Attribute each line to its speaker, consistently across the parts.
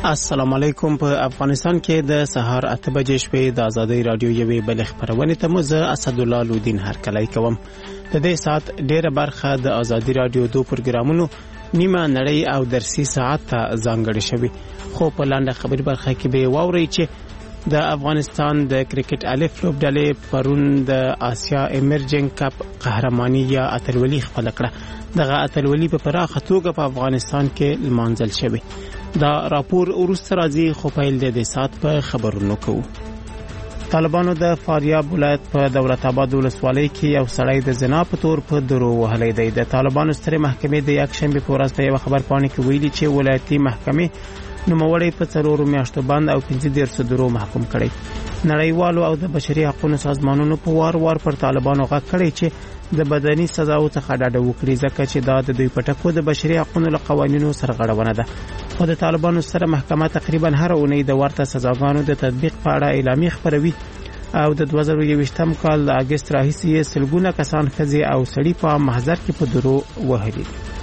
Speaker 1: السلام علیکم. په افغانستان کې د سهار 8 بجې شپې د ازادۍ رادیو یوې بل خبرونه ته مو زه اسدالله لودین هرکلی کوم. د دې سات ډیره برخه د ازادۍ رادیو دو پروګرامونو نیمه نړۍ او درسي ساعت ته ځانګړې شوی. خو په لاندې خبري برخه کې به واوري چې د افغانستان د کرکټ الف لوبډلې پرون د آسیا ایمرجنګ کپ قهرماني یا اتلولي خپل کړه. دغه اتلولي په پراخه توګه په افغانستان کې لمانځل شوی. دا راپور ورسته راځي خو پیل د سات په خبرونو کوو. طالبانو د فاریاب ولایت په دولت آباد ولسوالۍ کې یو سړی د زنا په تور په درو وهلی دی. د طالبانو سترې محکمې د یکشنبه په ورځ په یو خبر پاڼه کې ویلي چې ولایتي محکمې نوموړی په 4 میاشتو بند او 15 درو محکوم کړی. نړیوالو او د بشري حقوقو سازمانونو په وار پر طالبانو غږ کړی چې د بدني سزاو څخه ډډه وکړي ځکه چې دا د دوی په ټکو د بشري حقوقو قوانینو سره غړونه ده. خو د طالبانو سره محکمه تقریبا هر اونۍ د ورته سزاګانو د تطبیق په اړه اعلامیه خپروي او د 2021م کال د اگست راهیسې سلګونه کسان ښځې او سړي په محضر کې په درو وهلي.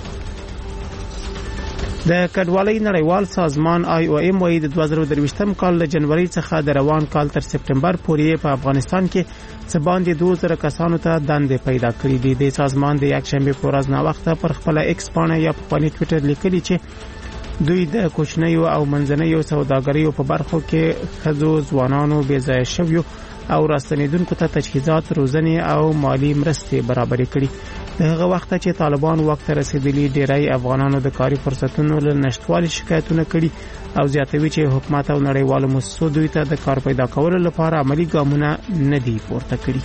Speaker 1: د کډوالۍ نړیوال سازمان IOM وايي د 2023م کال له جنوري څخه د روان کال تر سپټمبر پورې په افغانستان کې څه باندې 2000 کسانو ته دندې پیدا کړې دي. د سازمان د یکشنبه په ورځ نا وخته پر خپل ایکس پاڼه یا په ټوئیټر لیکلي چې دوی د کوچنیو او منځنیو سوداګریو په برخو کې خزو ځوانانو بې ځای شویو او راستنیدونکو ته تجهیزات روزنې او مالی مرستې برابرې کړي. دغه وخت چې طالبان وخت رسیدلی ډیری افغانانو د کاري فرصتونو له نشټوالي شکایتونه کړي او زیاتوي چې حکومت او نړیوالو مؤسسو دوی ته د کار پیدا کولو لپاره عملی ګامونه نه دي پورته کړي.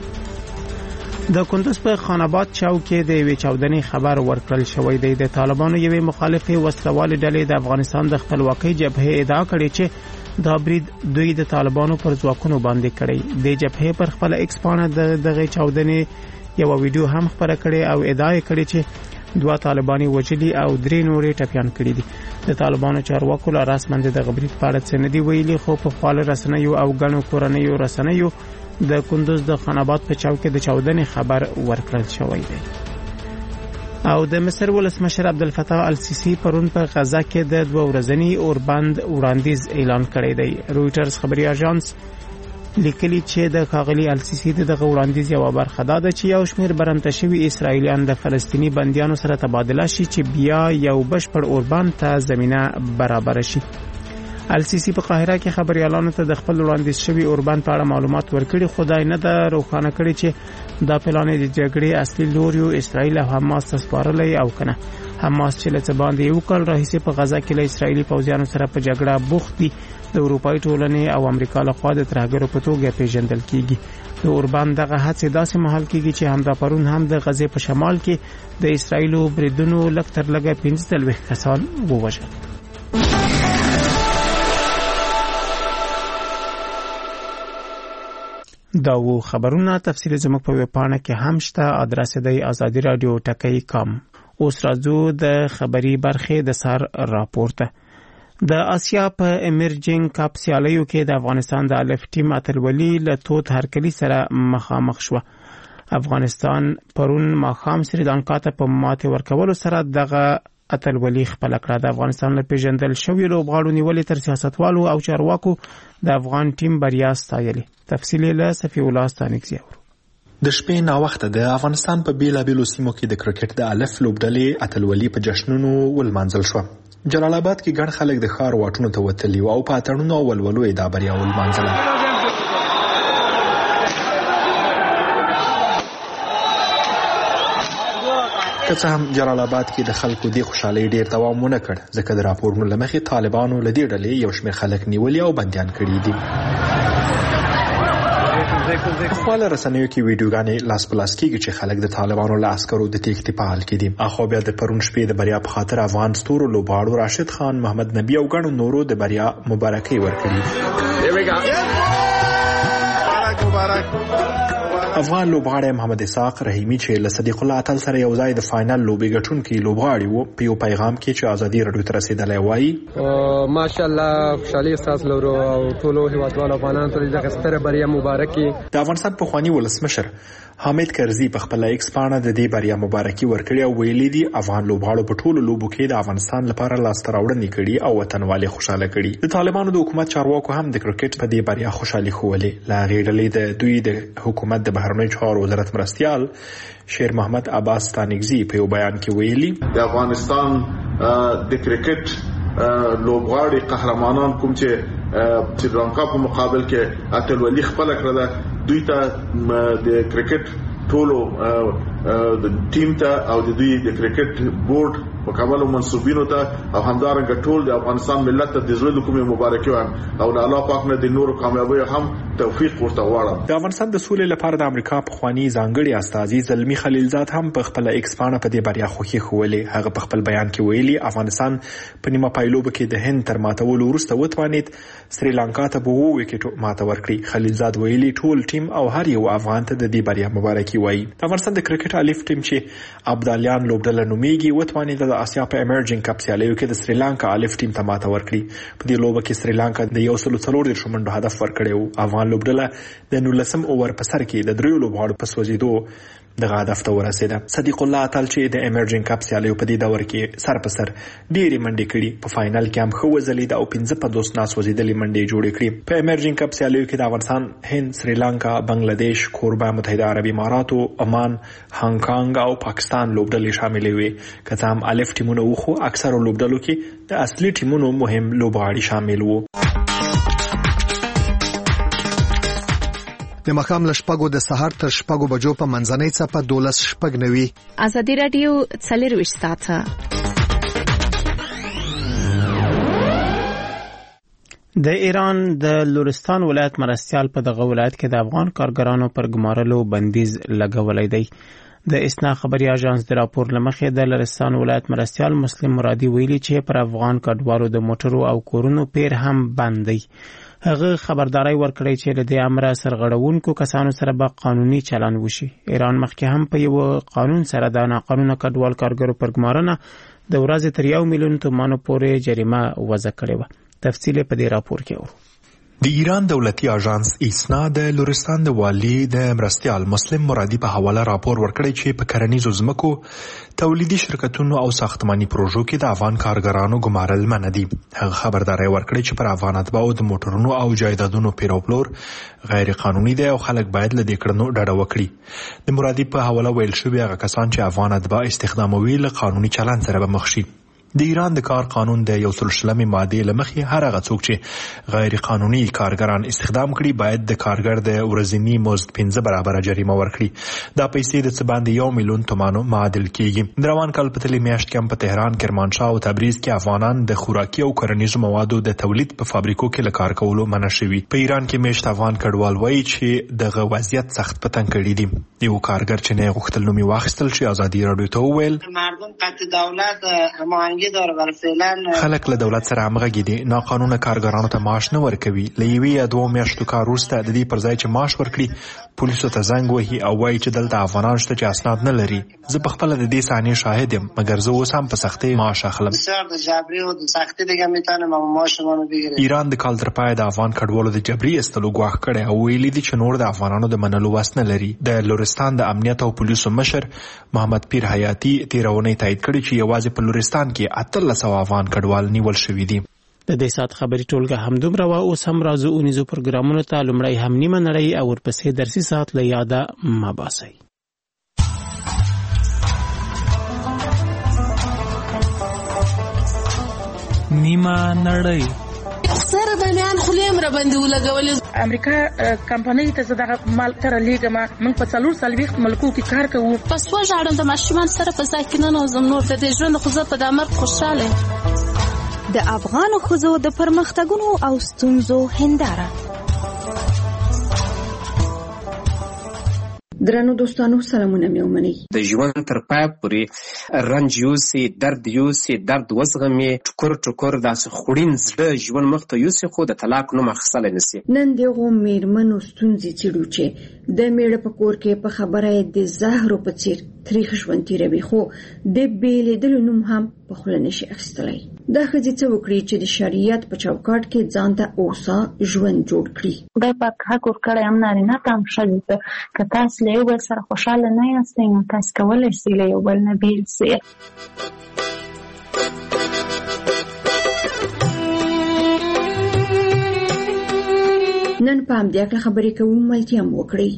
Speaker 1: د کندوز په خان آباد چاو کې د یوې چاودنې خبر ورکړل شوی دی. د طالبانو یوې مخالفه وسلوال ډلې د افغانستان د خپلواکۍ جبهه ادعا کړې چې دا برید دوی د طالبانو پر ځواکونو باندې کړی. د جبهه پر خپل ایکس پاڼه دغه چاودنې یو ویډیو هم خبره کړې او ادعا کړې چې 2 طالباني وجلي او 3 نورې ټپيان کړي دي. د طالبانو چارواکو لا رسماً د برید په اړه څه نه دی ویلي خو په خپل رسنیو او غنو کورنیو رسنیو د کندوز د خان آباد په چاو کې د چاودنې خبر ورکړل شوی دی. او د مصر ولسمشر عبدالفتاح السیسی پرون په غزه کې د 2 ورځنی اوربند وړاندیز اعلان کړی دی. رویټرز خبري اژانس لیکلي چې د ښاغلي السیسی دغه وړاندیز یو برخه ده چې یو شمېر برمته شوي اسرایلیان د فلسطینی بندیانو سره تبادله شي چې بیا یو بشپړ اوربند ته زمينه برابر شي. السیسی په قاهره کې خبريالانو ته د خپل وړاندیز شوی اوربند په اړه معلومات ورکړي. خدای نه ده روښانه کړي چې دا پلان د جګړې اصلي لوریو اسرایل او حماس ته سپارلی او کنه. حماس چې له باندې یو کال راهیسې په غزه کې له اسرایلی پوځیانو سره په جګړه بوخت دي د اروپای ټولنې او امریکا له خوا د ترهګرو په توګه پیژندل کیږي. د اوربند دغه هڅې داسې مهال کیږي چې همدا پرون هم د غزې په شمال کې د اسرایلو بریدونو لکتر لګه 15 کسان ووژل. دا و خبرونه تفصیل زموږ په ویب پاڼه کې هم شته. ادرس دی azadi.radio.com. اوس راځو د خبري برخې د سر راپورته. د آسیا په ایمرجنګ کپ سیالیو کې د افغانستان د الف ټیم اتلولي له توت هرکلی سره مخامخ شو. افغانستان پرون ماخام سریلانکا ته په ماته ورکولو سره دغه اتلولي خپل کړه. د افغانستان له پیژندل شوی لوبغاړو نیولې تر سیاستوالو او چارواکو د افغان ټیم بریا ستایلې. تفصیل له صفی الله ستانکزی اورو.
Speaker 2: د شپې نا وخت د افغانستان په بیلابیلو سیمو کې د کرکټ د الف لوبډلې اتلولي په جشنونو ولمانځل شو. جلال آباد کې ګڼ خلک د ښار واټونو ته وتلي او په اتڼونو او ولولو یې دا بریا ولمانځله. که څه هم جلال آباد کې د خلکو د خوشحالۍ ډیر دوام ونه کړ ځکه د راپورونو له مخې طالبانو له دې ډلې یو شمېر خلک نیولي او بندیان کړي دي. په خپل رسنیو کې ویډیوګانې لاس په لاس کېږي چې خلک د طالبانو له عسکرو د تېښتې په حال کې دي. اخو بیا د پرون شپې د بریا په خاطر افغان ستورو لوبغاړو راشد خان، محمد نبی او ګڼو نورو د بریا مبارکي ورکړي. افغان لوبغاړی محمد اسحاق رحیمي چې له صدیق الله اتل سره یو ځای د فائنل لوبې ګټونکي لوبغاړی وو په یو پیغام کې چې ازادي رادیو ته رسیدلی وایي
Speaker 3: ماشاءالله خوشحالي احساس لرو او ټولو هیوادوالو افغانانو ته دغه ستره بریا مبارکي.
Speaker 2: د افغانستان پخواني ولسمشر حامد کرزي په خپل ایکس پاڼه د دې بریا مبارکي ورکړې او ویلي دي افغان لوبغاړو په ټولو لوبو کې د افغانستان لپاره لاسته راوړنې کړي او وطنوالي خوشاله کړي. د طالبانو د حکومت چارواکو هم د کرکټ په دې بریا خوشالي ښوولې. لا غیډلې د دوی د حکومت د بهرنیو چارو وزارت مرستيال شیر محمد عباس ستانګزي په یو بیان کې ویلي
Speaker 4: د افغانستان د کرکټ لوبغاړي قهرمانان کوم چې سریلانکا په مقابل کې اتلولي خپل کړل دوی ته د کرکټ ټولو ټیم ته او د دوی د کرکټ بورډ په کابل منسوبینو ته او همدارنګه ټول د افغانستان ملت ته د زړه کومې مبارکي وایم او د الله پاک نه د نورو کامیابی هم توفیق ورته غواړم.
Speaker 2: د افغانستان د سولې لپاره د امریکا پخوانی ځانګړي استازي زلمی خلیلزاد هم په خپل ایکس پاڼه په دې بریا خوښي ښوولې. هغه په خپل بیان کې ویلي افغانستان په نیمه پایلوب کې د هند تر ماتولو وروسته وتوانید سریلانکا ته په 2 وکټو ماته ورکړي. خلیلزاد ویلي ټول ټیم او هر یو افغان ته د دې بریا مبارکي وایي. د افغانستان د کرکټ الف ټیم چې ابدالیان لوبډله نومیږي وتوانید د آسیا په امرجنګ کپ سیالیو کې د سریلانکا الف ټیم ته ماته ورکړي. په دې لوبه کې سریلانکا د 140 منډو هدف ورکړی و. افغان لوبډله د 19 اوور په سر کې د 3 لوبغاړو په سوځیدو دغه هدف ته ورسېده. صدیق الله اتل چې د امرجنګ کپ سیالیو په دې دور کې سر په سر ډېری منډې کړي په فائنل کې هم ښه وځلید او 15 ناسوځېدلې منډې جوړې کړې. په امرجنګ کپ سیالیو کې د افغانستان، هند، سریلانکا، بنگلاديش، کوربه متحده عربي اماراتو، عمان، هانګ کانګ او پاکستان لوبډلې شاملې وې. که څه هم الف ټیمونه وو خو اکثره لوبډلو کې د اصلي ټیمونو مهم لوبغاړي شامل وو.
Speaker 5: د مخام لشپګو د سحر تر شپګو بجو په منځنۍ څپه 12:09
Speaker 6: ازادي رادیو 24 ساعته.
Speaker 1: د ایران د لورستان ولایت مرستيال په دغه ولایت کې د افغان کارګرانو پر ګمارلو بندیز لګولای دی. د اسنا خبري اژانس د راپور لمخې د لورستان ولایت مرستيال مسلم مرادي ویلي چې پر افغان کډوالو د موټرو او کورونو پیر هم بند دی. هغه خبرداري ورکړی چې د امر سرغړونکو کسانو سره به قانوني چلند وشي. ایران مخکې هم په یو قانون سره د ناقانونه کډوال کارګرو پر ګمارنه د ورځې تر 1 میلیون تومانو پورې جریمه وضع کړې و. تفصیل په دې راپور کې و.
Speaker 2: د ایران دولتي اژانس ایسنا د لورستان د والی د مرستيال مسلم مرادي په حواله راپور ورکړی چې په کرنیزو ځمکو، تولیدي شرکتونو او ساختماني پروژو کې د افغان کارګرانو ګمارل منع دي. هغه خبرداري ورکړی چې پر افغان اتباعو د موټرونو او جایدادونو پیروپلور غیر قانوني دی او خلک باید له دې کړنو ډډه وکړي. د مرادي په حواله ویل شوی هغه کسان چې افغان اتباع استخداموي له قانوني چلند سره به مخ شي. د ایران د کار قانون د 130 ماده لمخې هر هغه څوک چې غیر قانوني کارګران استخدام کړي باید د کارګر د ورځنی مزد 15 برابر جریمه ورکړي. دا پیسې د څه باندې 1 میلیون تومانو معادل کیږي. د روان کال په تلې میاشت کې په تهران، کرمانشاه او تبریز کې افغانان د خوراکي او کرنیزو موادو د تولید په فابریکو کې له کار کولو منع شوي. په ایران کې میشت افغان کډوال وایي چې دغه وضعیت سخت پتنګ کړی دی. یو کارګر چې نه غوښتل نومي واخیستل شي ازادي رادیو ته وویل
Speaker 7: مردم قطع دولت هماهنګي داره ولی فعلا
Speaker 2: خلک له دولت سره همغږي دي. ناقانونه کارګرانو ته معاش نه ورکوي. له یوې یا 2 میاشتو کار وروسته د دې پر ځای چې معاش ورکړي پولیسو ته زنګ وهي او وایي چې دلته افغانان شته چې اسناد نه لري. زه په خپل د دې صحنې شاهد یم، مګر زه اوس هم په سختۍ معاش اخلم.
Speaker 7: بسیار د جبری او د سختۍ دیگه میتونم معاش منو بگیرم.
Speaker 2: ایران د کال تر پای د افغان کډوالو د جبري استلو غواخ کړي او ویلي دي چې نور د افغانانو د منلو وس نه لري. د لورستان د امنیت او پولیسو مشر محمد پیر حیاتی تیرونی تایید کړي چې یوازې په لورستان کې 1300 افغان کډوال نیول شوي دي.
Speaker 1: د دې سات خبري ټولګه همدومره وا اوس هم راځو اونیزو پروګرامونو ته لومړی هم نیمه نړۍ او ورپسې درسي ساعت له یاده مباسي.
Speaker 8: نیمه نړۍ
Speaker 9: سره بنیان خلیم را باندې ولګولې.
Speaker 10: امریکا کمپنۍ ته زداغه مال تر لیګما موږ په 440 ملکو کې کار کوو.
Speaker 9: پس وژاړم د ماشومان سره په ځای کې نه نوزم نور د دې ژوند خو زه په دامر خوشاله.
Speaker 6: د افغانو ښځو د پرمختګونو او ستونزو هنداره.
Speaker 11: درنو دوستانو سلامونه مې ومنئ.
Speaker 12: د ژوند تر پای پورې رنج یوسي، درد یوسي، درد وزغمي، ټکر ټکر داسې خوړین زړه ژوند مخ ته یوسي، خو د طلاق نوم اخیستلی نسي.
Speaker 11: نن دغو میرمنو ستونزې څېړو چې د میړه په کور کې په خبره یې د زهرو په څېر تریخ ژوند تېروي، خو د بېلېدلو نوم هم په خوله نشي اخیستلی. دا ښځې څه وکړي چې د شریعت په چوکاټ کې ځان ته اوسا ژوند جوړ کړي؟
Speaker 13: خدای پاک حق ورکړی هم نارینه ته هم ښځې ته. که تاسو له یو بل سره خوشحاله نه یاستئ نو تاسو کولی شئ له یو بل نه بېل شئ. نن په همدې هکله خبرې کوو، ملتیا هم وکړئ.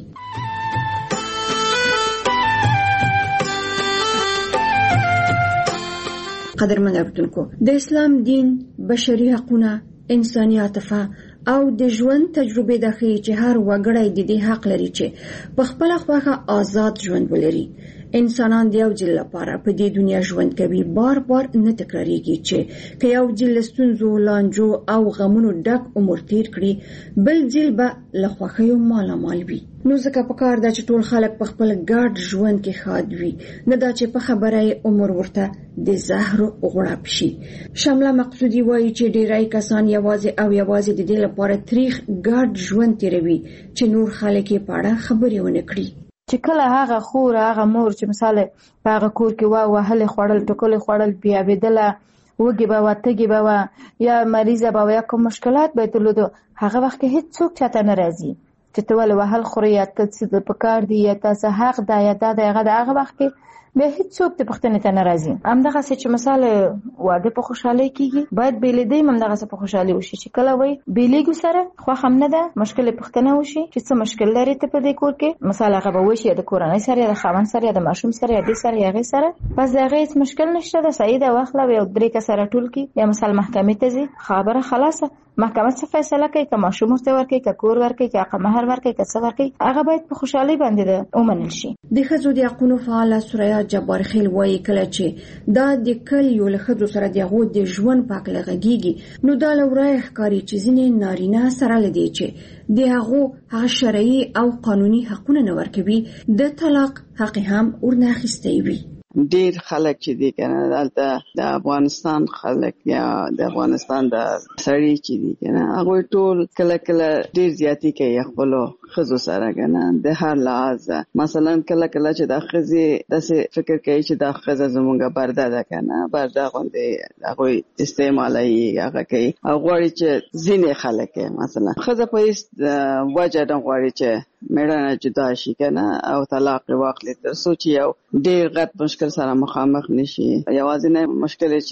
Speaker 13: قدرمن اورېدونکو، د اسلام دین بشري حقونه، انساني عاطفه او د ژوند تجربې دا ښیي چې هر وګړی د دې حق لري چې په خپله خوښه آزاد ژوند ولري. انسانان د یو ځل لپاره په دې دنیا ژوند کوي، بار بار نه تکراریږي چې که یو ځل له ستونزو، لانجو او غمونو ډک عمر تیر کړي، بل ځل به له خوښیو مالامال وي. نو ځکه پکار ده چې ټول خلک په خپل ګډ ژوند کې ښاد وي، نه دا چې په خبره یې عمر ورته د زهرو غوړپ شي. شمله مقصودي وایي چې ډیری کسان یوازې او یوازې د دې لپاره تریخ ګډ ژوند تیروي چې نور خلک یې په اړه خبرې ونه کړي.
Speaker 14: چې کله هغه خور، هغه مور چې مثال په هغه کور کې وهلې خوړل، ټوکلې خوړل، بیابېدله، وږې به وه، تږې به وه، یا مریضه به وه، یا کوم مشکلات به یې درلودو، هغه وخت کې هېڅ څوک چاته نه راځي چې ته ولې وهل خورې، یا ته څه په کار دي، یا تاسو حق ده، یا دا د هغه وخت کې بیا هیڅ څوک د پوښتنې ته نه راځي. همدغسې چې مثال واده په خوشحالۍ کېږي، باید بېلېدی هم همدغسې په خوشحالۍ وشي. چې کله وایي بېلېږو سره خوښ هم نه ده، مشکل یې پوښتنه وشي چې څه مشکل لرې ته په دې کور کې، مثال هغه به وشي یا د کورنۍ سره، یا د خاوند سره، یا د ماشوم سره، یا دې سره، یا هغې سره، بس د هغې هېڅ مشکل نشته ده، صحیح ده، واخله یو 3 کسه راټول کړي، یا مثال محکمې ته ځي، خبره خلاصه. محکمه څه فیصله کوي، که ماشوم ورته ورکوي، که کور ورکوي، که حق مهر ورکوي، که څه ورکوي، هغه باید په خوشحالۍ باندې ومنل شي.
Speaker 11: د ښځو د حقونو فعاله سریا جبار خیل وایي کله چې دا د کلیو له ښځو سره د هغو د ژوند په هکله غږېږي، نو دا له ورایه ښکاري چې ځینې نارینه سره له دې چې د هغو هغه شرعي او قانوني حقونه نه ورکوي، د طلاق حق هم ورنه اخیستی وي.
Speaker 15: ډیر خلک چې دي کنه دلته د افغانستان خلک یا د افغانستان د سړي چې دي کنه هغه ټول کله کله ډیر زیاتی کوي خپل ښځو سره کنه د هر لحاظ. مثلا کله کله چې د ښځې داسې فکر کوي چې د ښځه زمونږه برده ده کنه، برده غوندې هغوی استعمالوي، هغه کوي او غواړي چې ځینې خلک مثلا ښځه په هېڅ وجه نه غواړي چې میړه جدا شي کنه او طلاق واخلي، تر څو چې یو ډیر غټ مشکل سره مخامخ نشي. یوازې نه مشکل چې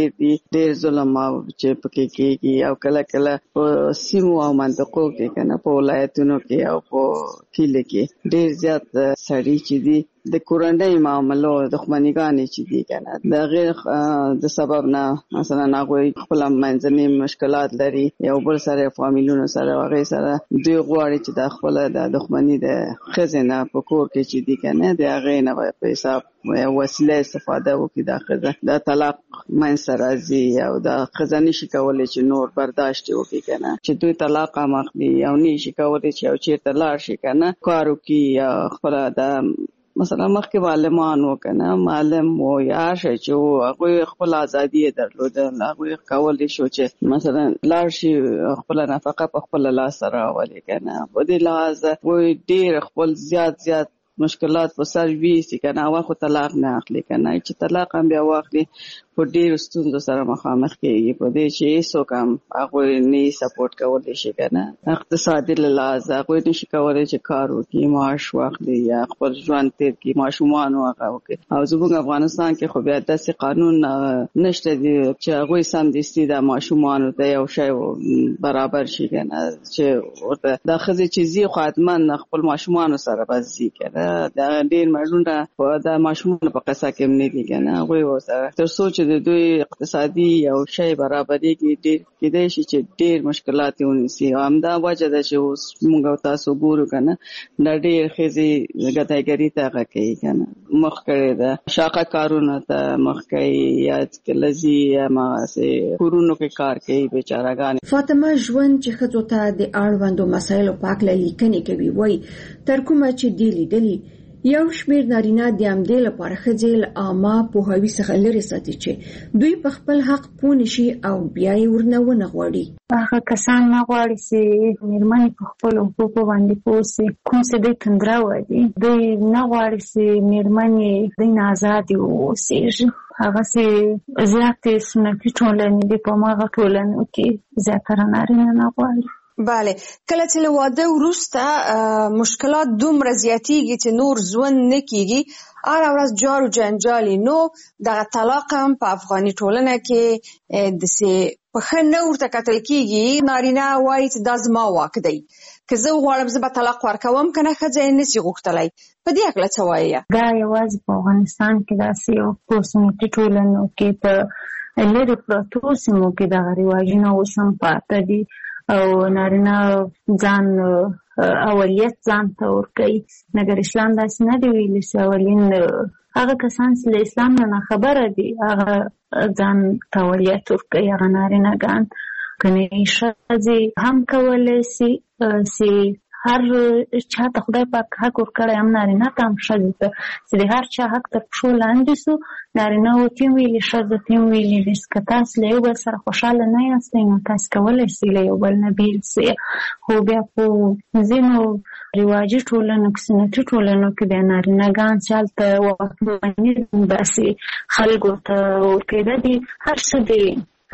Speaker 15: ډیر ظلم او چې پکې کېږي، او کله کله په سیمو او منطقو کې کنه په ولایتونو کې او په کلي کې ډیر زیات سړي چې دي د کورنۍ معاملو دښمنیګانې چې دي کنه د غیر د سبب نه مثلا هغوی خپل منځني مشکلات لري، یو بل سره فامیلونو سره هغې سره دوی غواړي چې د خپله د دښمني د ښځې نه په کور کې چې دي کنه د هغې نه په حساب وسیله استفاده وکړي د ښځه د طلاق منځته راځي، او د ښځه نشي کولی چې نور برداشت وکړي کنه چې دوی طلاق هم اخلي، او نشي کولی چې یو چېرته لاړ شي کنه کار وکړي یا خپله د مثلا مخکې معلمان و کنه معلم و یا شي چې هغوی خپل ازادي یې درلوده، هغوی کولی شو چې مثلا لاړ شي خپله نفقه په خپله لاسته راولي کنه. په دې لحاظ وایي ډېر خپل زیات مشکلات په سر ویسي کنه، اول خو طلاق نه اخلي کنه، چې طلاق هم بیا واخلي په ډېرو ستونزو سره مخامخ کېږي، په دې چې هېڅوک هم هغوی نه سپورټ کولی شي کنه. اقتصادي له لحاظه هغوی نشي کولی چې کار وکړي، معاش واخلي یا خپل ژوند تېر کړي، ماشومان هغه وکړي. او زموږ افغانستان کې خو بیا داسې قانون نشته دی چې هغوی سمدستي د ماشومانو ته یو شی برابر شي کنه، چې ورته دا ښځې چې ځي خو حتما خپل ماشومانو سره به ځي کنه. دا ډېر مړونه د ماشومانو په قصه کې هم نه دي کنه، هغوی ورسره تر څو چې د دوی اقتصادي یو شی برابرېږي ډېر کېدای شي چې ډېر مشکلات یې ونیسي. او همدا وجه ده چې اوس موږ او تاسو ګورو کنه دا ډېر ښځې ګدایګري ته هغه کوي کنه، مخ کړې ده شاقه کارونو ته مخ کوي، یا کله ځي هماغسې کورونو کې کار کوي بېچارهګانې.
Speaker 11: فاطمه ژوند چې ښځو ته د اړوندو مسایلو په هکله لیکنې کوي، وایي تر کومه چې دې لیدلي یو شمېر نارینه د همدې لپاره ښځې له عامه پوهاوي څخه لرې ساتي چې دوی په خپل حق پوه نشي او بیا یې ورنه ونه غواړي.
Speaker 14: هغه کسان نه غواړي چې مېرمنې په خپلو حقوقو باندې پوه سي، کوم چې دوی تندروه دي. دوی نه غواړي چې مېرمنې دوی نه ازادې واوسېږي. هغسې زیاتې سنتي ټولنې دي په هماغه ټولنو کې زیاتره نارینه نه غواړي.
Speaker 16: بله، کله چې له واده وروسته مشکلات دومره زیاتېږي چې نور ژوند نه کېږي، هره ورځ جار و جنجالي، نو دغه طلاق هم په افغاني ټولنه کې داسې په ښه نه ورته کتل کېږي. نارینه وایي چې دا زما واک دی، که زه وغواړم زه به طلاق ورکوم، که نه ښځه یې نشي غوښتلی. په دې هکله څه وایي؟
Speaker 14: دا یوازې په افغانستان کې داسې یو په سنتي ټولنو کې په لرې پرتو سیمو کې دغه رواجونه اوس هم پاته دي او نارینه ځان اولیت ځان ته ورکوي. مګر اسلام داسې نه دی ویلي چې اولین هغه کسان چې له اسلام نه خبره دي هغه ځان ته اولیت ورکوي، هغه نارینه‌ګان. کنې ښځې هم کولی سي چې هر چا ته خدای پاک حق ورکړی، هم نارینه ته هم ښځې ته، چې د هر چا حق تر پښو لاندې سو. نارینه ورته هم ویلي، ښځو ته هم ویلي دي که تاسو له یو بل سره خوشحاله نه یاستئ نو تاسو کولی سئ له یو بل نه بېل سئ. خو بیا په ځینو رواجي ټولنو کې، سنتي ټولنو کې بیا نارینه‌ګان چې هلته واکمني داسې خلکو ته ورکېده دي، هر څه دي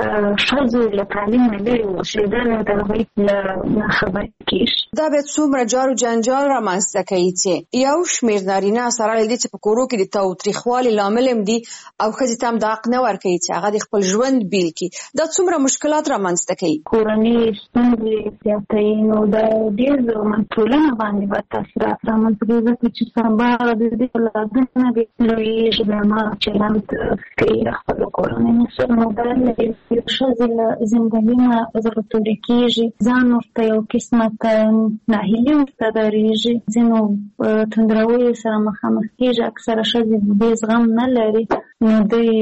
Speaker 14: ښځو له تعلیم نه لرې اوسېدل د هغوی نه خبرې کېږي.
Speaker 16: دا بیا څومره جار و جنجال رامنځته کوي چې یو شمېر نارینه سره له دې چې په کورو کې د تاوتریخوالي لامل هم دي او ښځې ته هم دا حق نه ورکوي چې هغه د خپل ژوند بیل کړي. دا څومره مشکلات رامنځته کوي؟
Speaker 14: کورنۍ ستونزې زیاتوي، نو د ډېر ټولنه باندې به تاثیرات رامنځته کوي، ځکه چې سبا د دې اولادونه بې لویېږي، بیا هماغه چلند کوي خپلو کورنیو سره. نو دا ښځې له زندګي نه زړه تورې کېږي، ځان ورته یو قسمت ناهیلي ورته ډارېږي، ځینو تندرویو سره مخامخ کېږي. اکثره ښځې د دې زغم نه لري، نو دوی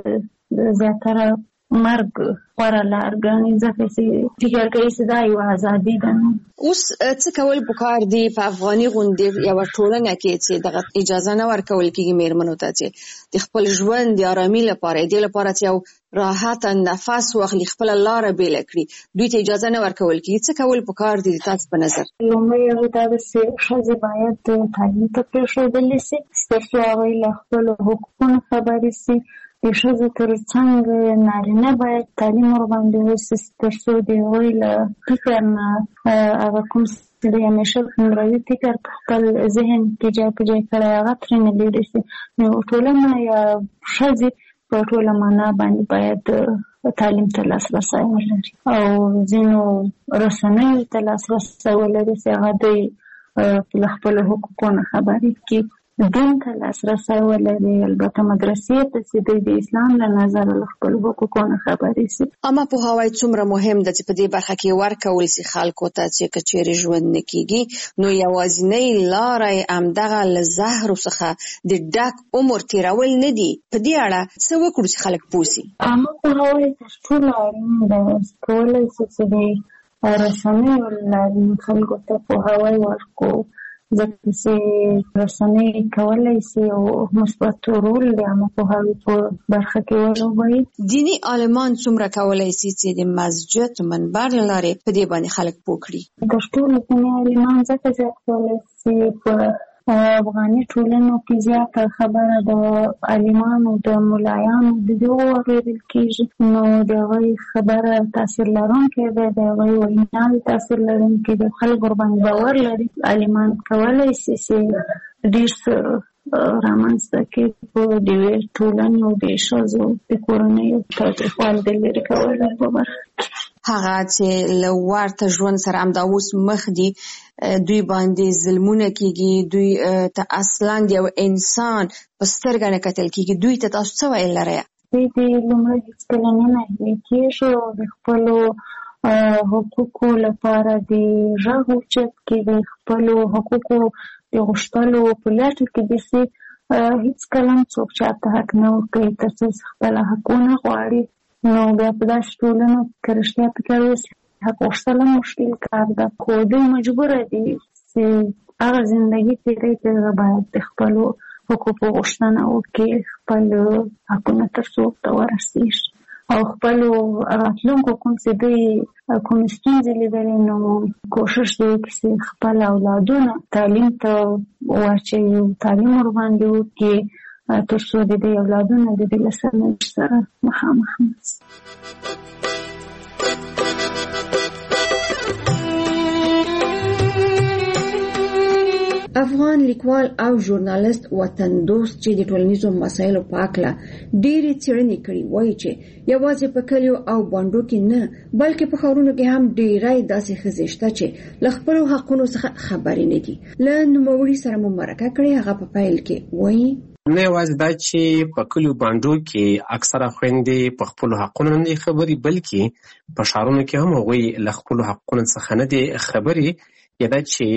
Speaker 14: زیاتره مرګ غوره لار ګڼي، ځکه چې فکر کوي چې دا یوه ازادي ده.
Speaker 16: اوس څه کول پکار دي په افغاني غوندې یوه ټولنه کې چې دغه اجازه نه ورکول کېږي مېرمنو ته چې د خپل ژوند د ارامي لپاره، دې لپاره چې یو راحته نفس واخلي، خپله لاره بېله کړي، دوی ته اجازه نه ورکول کېږي. څه کول پکار دي تاسو په نظر؟
Speaker 14: لومړی یو دا ده چې ښځې باید تعلیم ته پرېښودلې سي، تر څو هغوی له خپلو حقوقونو خبرې سي. د ښځو تر څنګ نارینه باید تعلیم ورباندې وسي، تر څو د هغوی له فکر نه هغه کوم چې د همیشه خنډوي فکر په خپل ذهن کې ځای په ځای کړی هغه ترېنه لرې سي. نو ټولنه یا ښځې په ټوله معنا باندې باید تعلیم ته لاسرسی ولري او ځینو رسنیو ته لاسرسی ولري چې هغه دوی له خپلو حقوقو نه خبرې کړي، دین ته لاسرسی ولري، البته مدرسې ته چې دوی د اسلام له نظره له خپلو حقوقو نه خبرې شي.
Speaker 16: عامه پوهاوی څومره مهم ده چې په دې برخه کې ورکول شي خلکو ته چې که چېرې ژوند نه کېږي، نو یوازینۍ لاره یې همدغه له زهرو څخه د ډک عمر تېرول نه دي. په دې اړه څه وکړو چې خلک پوه شي؟
Speaker 14: عامه پوهاوی تر ټولو اړین ده. کولی شي چې د رسنیو له لارې خلکو ته پوهاوی ورکړو، ځکه چې رسنۍ کولی شي یو مثبت رول د عامه پوهاوي په برخه کې ولوبوي.
Speaker 16: دیني عالمان څومره کولی شي چې د مسجد منبر له لارې په دې باندې خلک پوه کړي؟
Speaker 14: تر ټولو دیني عالمان ځکه زیات کولی شي په افغاني ټولنو کې زیاته خبره د عالمانو د ملایانو د دې واورېدل کېږي، نو د هغوی خبره تاثیر لرونکی دی، د هغوی ویناوې تاثیر لرونکی دی، خلک ورباندې باور لري. عالمان کولی شي چې ډېر څه رامنځته کړي په د یوې ټولنې او د ښځو د کورنیو تاوتریخوالي د لرې کولو په برخه کې.
Speaker 16: هغه چې له ورته ژوند سره همدا اوس مخ دي، دوی باندې ظلمونه کېږي، دوی ته اصلا د یو انسان په سترګه نه کتل کېږي، دوی ته تاسو څه ویل لرئ؟
Speaker 14: دوی د لومړی هېڅکله نه ناهیلي کېږي او د خپلو حقوقو لپاره د غږ اوچت کړي، د خپلو حقوقو د غوښتلو په لټه کې دي چې هېڅکله هم څوک چاته حق نه ورکوي تر څو خپله حق ونه غواړي. نو بیا په داسې ټولنو که رښتیا فکر وشي حق غوښتل هم مشکل کار ده، خو دوی مجبوره دي چې هغه ژوندۍ تیری ته باید د خپلو حقوقو غوښتنه وکړي، خپل حقونه تر څو ته ورسېږي او خپلو راتلونکو کوم څه دوی کوم ستونزې لیدلې نو کوشش دی چې خپل اولادونه تعلیم ته واچوي، تعلیم ورباندې وکړي تر څو د دې اولادونه د دې له سرنوشت سره مخامخ نشي.
Speaker 11: افغان لیکوال او ژورنالیست وطن دوست چې د ټولنیزو مسایلو په اړه ډېرې څېړنې کړې وایي چې یوازې په کلیو او بانډو کې نه بلکې په ښارونو کې هم ډېری داسې ښځې شته چې له خپلو حقونو څخه خبرې نه دي. له نوموړي سره مو مرکه کړې، هغه په پیل کې وایي
Speaker 12: نه یوازې دا چې په کلیو بانډو کې اکثره خویندې په خپلو حقونو نه دي خبرې، بلکې په ښارونو کې هم هغوی له خپلو حقونو څخه نه دي خبرې. یا دا چې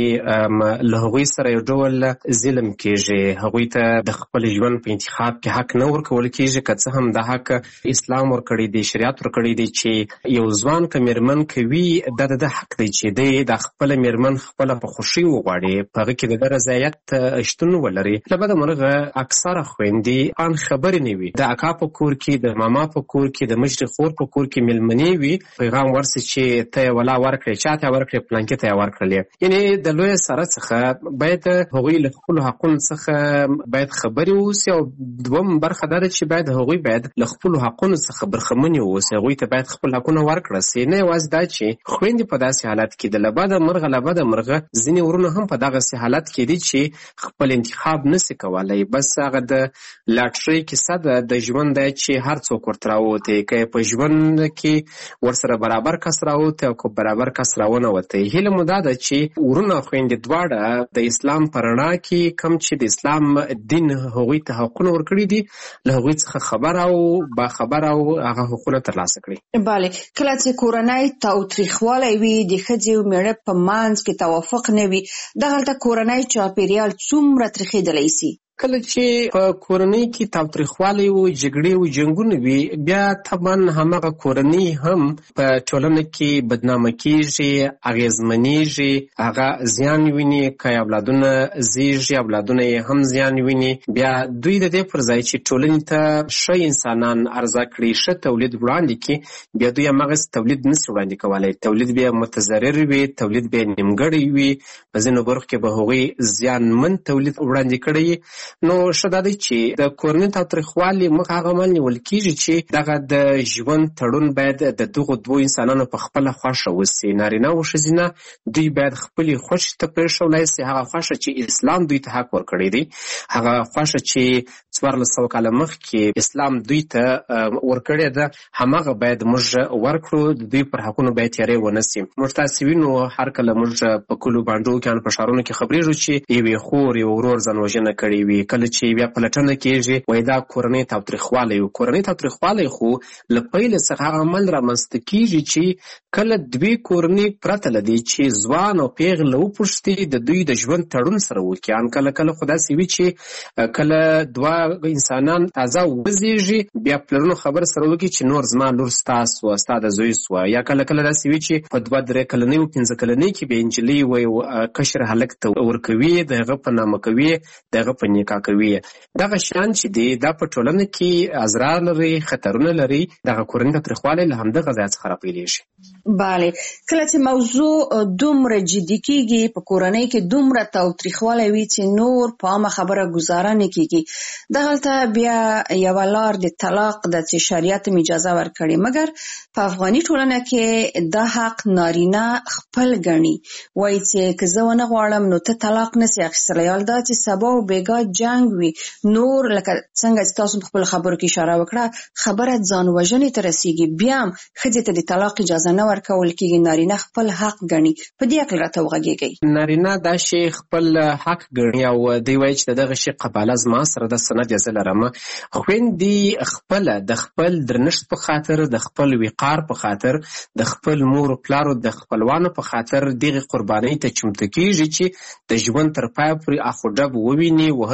Speaker 12: له هغوی سره یو ډول ظلم کېږي، هغوی ته د خپل ژوند په انتخاب کې حق نه ورکول کېږي، که څه هم دا حق اسلام ورکړی دی، شریعت ورکړی دی چې یو ځوان که میرمن کوي دا د حق دی چې دی د خپله میرمن خپله په خوښي وغواړي، په هغه کې د ده رضایت شتون ولري. له بده مرغه اکثره خویندې ان خبرې نه وي، د اکا په کور کې، د ماما په کور کې، د مشرې خور په کور کې میلمنې وي، پیغام ورسي چې ته یې ولا ورکړې، چا ته یې ورکړې، پلانکې ته یې ورکړلې. یعنې د لوی سره څخه باید هغوی له خپلو حقونو څخه باید خبرې ووسي، او دوم برخه دا ده چې باید هغوی باید له خپلو حقونو څخه برخمنې ووسي، هغوی ته باید خپل حقونه ورکړه سي. نه یوازې دا چې خویندې په داسې حالت کې د له بده مرغه ځینې ورونه هم په دغسې حالت کې دي چې خپل انتخاب نسي کولی، بس هغه د لاټرۍ کیسه ده د ژوند دی چې هر څوک ورته راووتی، که په ژوند کې ورسره برابر کس راووتی او که برابر کس راونوتی. هیله مو دا ده چې ورونه خویندې دواړه د اسلام په رڼا کې کوم چې د اسلام دین هغوی ته حقونه ورکړي دي له هغوی څخه خبر او باخبر او هغه حقونه ترلاسه کړي.
Speaker 16: بله، کله چې کورنۍ تاوتریخوالی وي، د ښځې او میړه په منځ کې توافق نه وي، دغلته کورنۍ چاپیریال څومره تریخېدلی سي؟
Speaker 12: کله چې په کورنۍ کې تاوتریخوالی وي، جګړې وي، جنګونه وي، بیا طبعا همغه کورنۍ هم په ټولنه کې بدنامه کېږي، اغېزمنېږي، هغه زیان ویني. که اولادونه زېږي، اولادونه یې هم زیان ویني. بیا دوی د دې پر ځای چې ټولنې ته ښه انسانان عرضه کړي، ښه تولید وړاندې کړي، بیا دوی همغسې تولید نسي وړاندې کولی. تولید بیا متضرر وي، تولید بیا نیمګړی وي، په ځینو برخو کې به هغوی زیانمن تولید وړاندې کړی. نو ښه دا دی چې د کورنۍ تاوتریخوالي مخ هغه عمل نیول کېږي چې دغه د ژوند تړون باید د دغو دوو انسانانو په خپله خوښه وسي، نارینه او ښځینه دوی باید خپلې خوښې ته پرېښودلی سي. هغه خوښه چې اسلام دوی ته حق ورکړی دی، هغه خوښه چې 1400 کاله مخکې اسلام دوی ته ورکړې ده، هماغه باید موږ ورکړو. د دوی پر حقونو باید تیاری ونه سي. موږ تاسې وینو هر کله موږ په کلو بانډو کې په ښارونو کې خبرېږو چې یوې خور یو ورور ځان وژنه کړې وي. کله چې بیا پلټنه کېږي وایي دا کورنۍ تاوتریخوالی و. کورنۍ تاوتریخوالی خو له پیله څخه هغه عمل رامنځته کېږي چې کله دوی کورنۍ پرته له دې چې ځوان او پیغله وپوښتي د دوی د ژوند تړون سره وکړي. ان کله خو داسې وي چې کله دوه انسانان تازه وزېږي بیا پلرونو خبر سره وکړي چې نور زما لور ستا سوه، ستا د زوی سوه. یا کله داسې وي چې په 2-3 کلنۍ و 15 کلنۍ کې بیا نجلۍ کشر هلک ته ورکوي، د هغه په نامه کوي، د هغه په نکاح کوي. دغه شیان چې دی دا په ټولنه کې اضرار لري، خطرونه لري. دغه کورنۍ تاوتریخوالی له همدغه ځایه څخه راپیلېږي.
Speaker 16: بله، کله چې موضوع دومره جدي کېږي، په کورنۍ کې دومره تاوتریخوالی وي چې نور په عامه خبره ګزاره نه کېږي، دغلته بیا یوه لار د طلاق ده چې شریعت هم اجازه ورکړې. مګر په افغاني ټولنه کې دا حق نارینه خپل ګڼي، وایي چې که زه ونه غواړم نو ته طلاق نسې اخیستلی. حال دا چې سبا و بیګا جنګ وي، نور لکه څنګه چې تاسو په خپلو خبرو کې اشاره وکړه، خبره ځان وژنې ته رسېږي، بیا هم ښځې ته د طلاق اجازه نه ورکول کېږي. نارینه خپل حق ګڼي. په دې هکله راته وغږېږئ.
Speaker 12: نارینه دا شی خپل حق ګڼي او دوی وایي چې د دغه شي قباله زما سره د سند یې زه لرم. خویندې خپله د خپل درنښت په خاطر، د خپل وقار په خاطر، د خپل مور و پلارو د خپلوانو په خاطر دغې قربانۍ ته چمتو کېږي چې د ژوند تر پایه پورې اخ و ډب وویني، وهل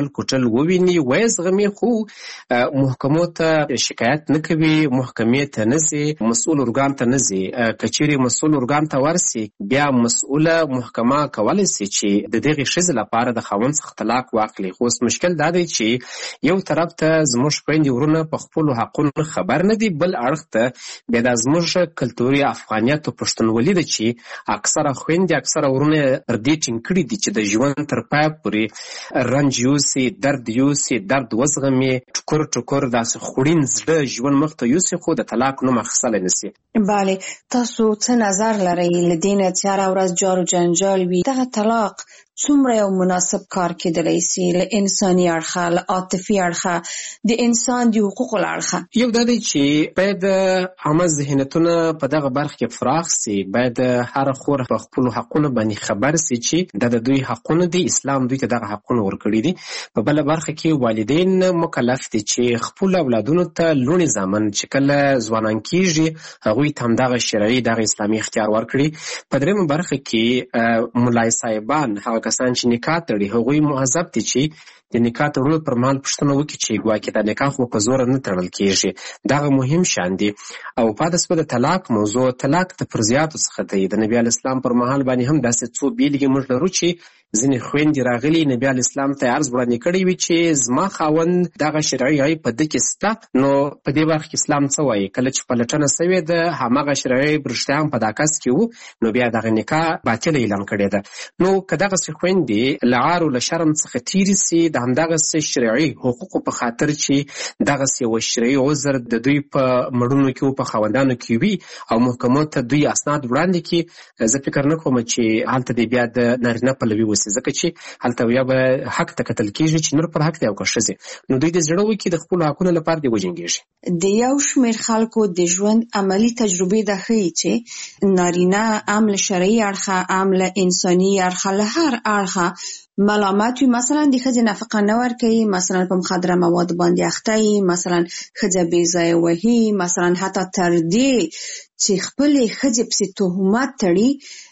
Speaker 12: ډول کوټل وویني وایي زغمي، خو محکمو ته شکایت نه کوي، محکمې ته نه ځي، مسؤل ارګان ته نه ځي. که چیرې مسؤل ارګان ته ورسي بیا مسؤله محکمه کولی سي چې د دغې ښځې لپاره د خاوند څخه طلاق واخلي. خو اوس مشکل دا دی چې یو طرف ته زموږ خویندې ورونه په خپلو حقونو خبر نه دي، بل اړخ ته بیا دا زموږ کلتوري افغانیت او پښتونولي ده چې اکثره خویندې اکثره ورونه پر دې ټینګ کړي دي چې د ژوند تر پایه پورې رنج یوسي، درد یوسي، درد وزغمي، ټکور ټکور داسې خوړین زړه ژوند مخ ته یوسي، خو د طلاق نوم اخیستلی نه سي.
Speaker 16: بله، تاسو څه نظر لرئ له دې نه چې هره ورځ جار و جنجال وي؟ دغه طلاق څومره یو مناسب کار کېدلی سي له انساني اړخه، له عاطفي اړخه، د انسان د حقوقو له اړخه؟
Speaker 12: یو دا دی چې باید عامه ذهنیتونه په دغه برخه کې فراخ سي. باید هر خور په خپلو حقونو باندې خبر سي چې دا د دوی حقونه دي، اسلام دوی ته دغه حقونه ورکړي دي. په بله برخه کې والدین مکلف دي چې خپل اولادونو ته لوڼې زامن چې کله ځوانان کېږي هغوی ته همدغه شرعي دغه اسلامي اختیار ورکړي. په درېیمه برخه کې ملای صاحبان هغه کسان چې نکاح تړي هغوی مهذب دي چې د نکاح تړلو پر مهال پوښتنه وکړي چې ګواکې دا نکاح خو په زوره نه تړل کېږي. دغه مهم شیان دي. او پاتې شوه د طلاق موضوع. طلاق د فرضیاتو څخه دی. د نبي علیه السلام پر مهال باندې هم داسې څو بیلګې موږ لرو چې ځینې خویندې راغلي نبي علیه السلام ته عرض وړاندې کړی وي چې زما خاوند دغه شرعي عیب په ده کې شته. نو په دې برخه کې اسلام څه وایي؟ کله چې پلټنه سوې ده هماغه شرعي عیب رښتیا هم په دا کس کې و، نو بیا دغه نکاح باطله اعلان کړې ده. نو که دغسې خویندې له عار او له شرم څخه تېرې سي د همدغسې شرعي حقوقو په خاطر چې دغسې یو شرعي عذر د دوی په مړونو کې و، په خاوندانو کې وي او محکمو ته دوی اسناد وړاندې کړي، زه فکر نه کوم چې هلته دې بیا د نارینه پلوي وسي، ځکه چې هلته یا به حق ته کتل کېږي چې نور پر حق دی او که ښځې، نو دوی د زړه وکړي د خپلو حقونو لپاره دې وجنګېږي.
Speaker 16: د یو شمېر خلکو د ژوند عملي تجربې دا ښیي چې نارینه ام له شرعي اړخه ام له انساني اړخه له هر اړخه ملامت وي. مثلا د ښځې نفقه نه ورکوي، مثلا په مخدره مواد باندې اخته وي، مثلا ښځه بې ځایه وهي، مثلا حتی تر دې چې خپلې ښځې پسې تهمت تړي،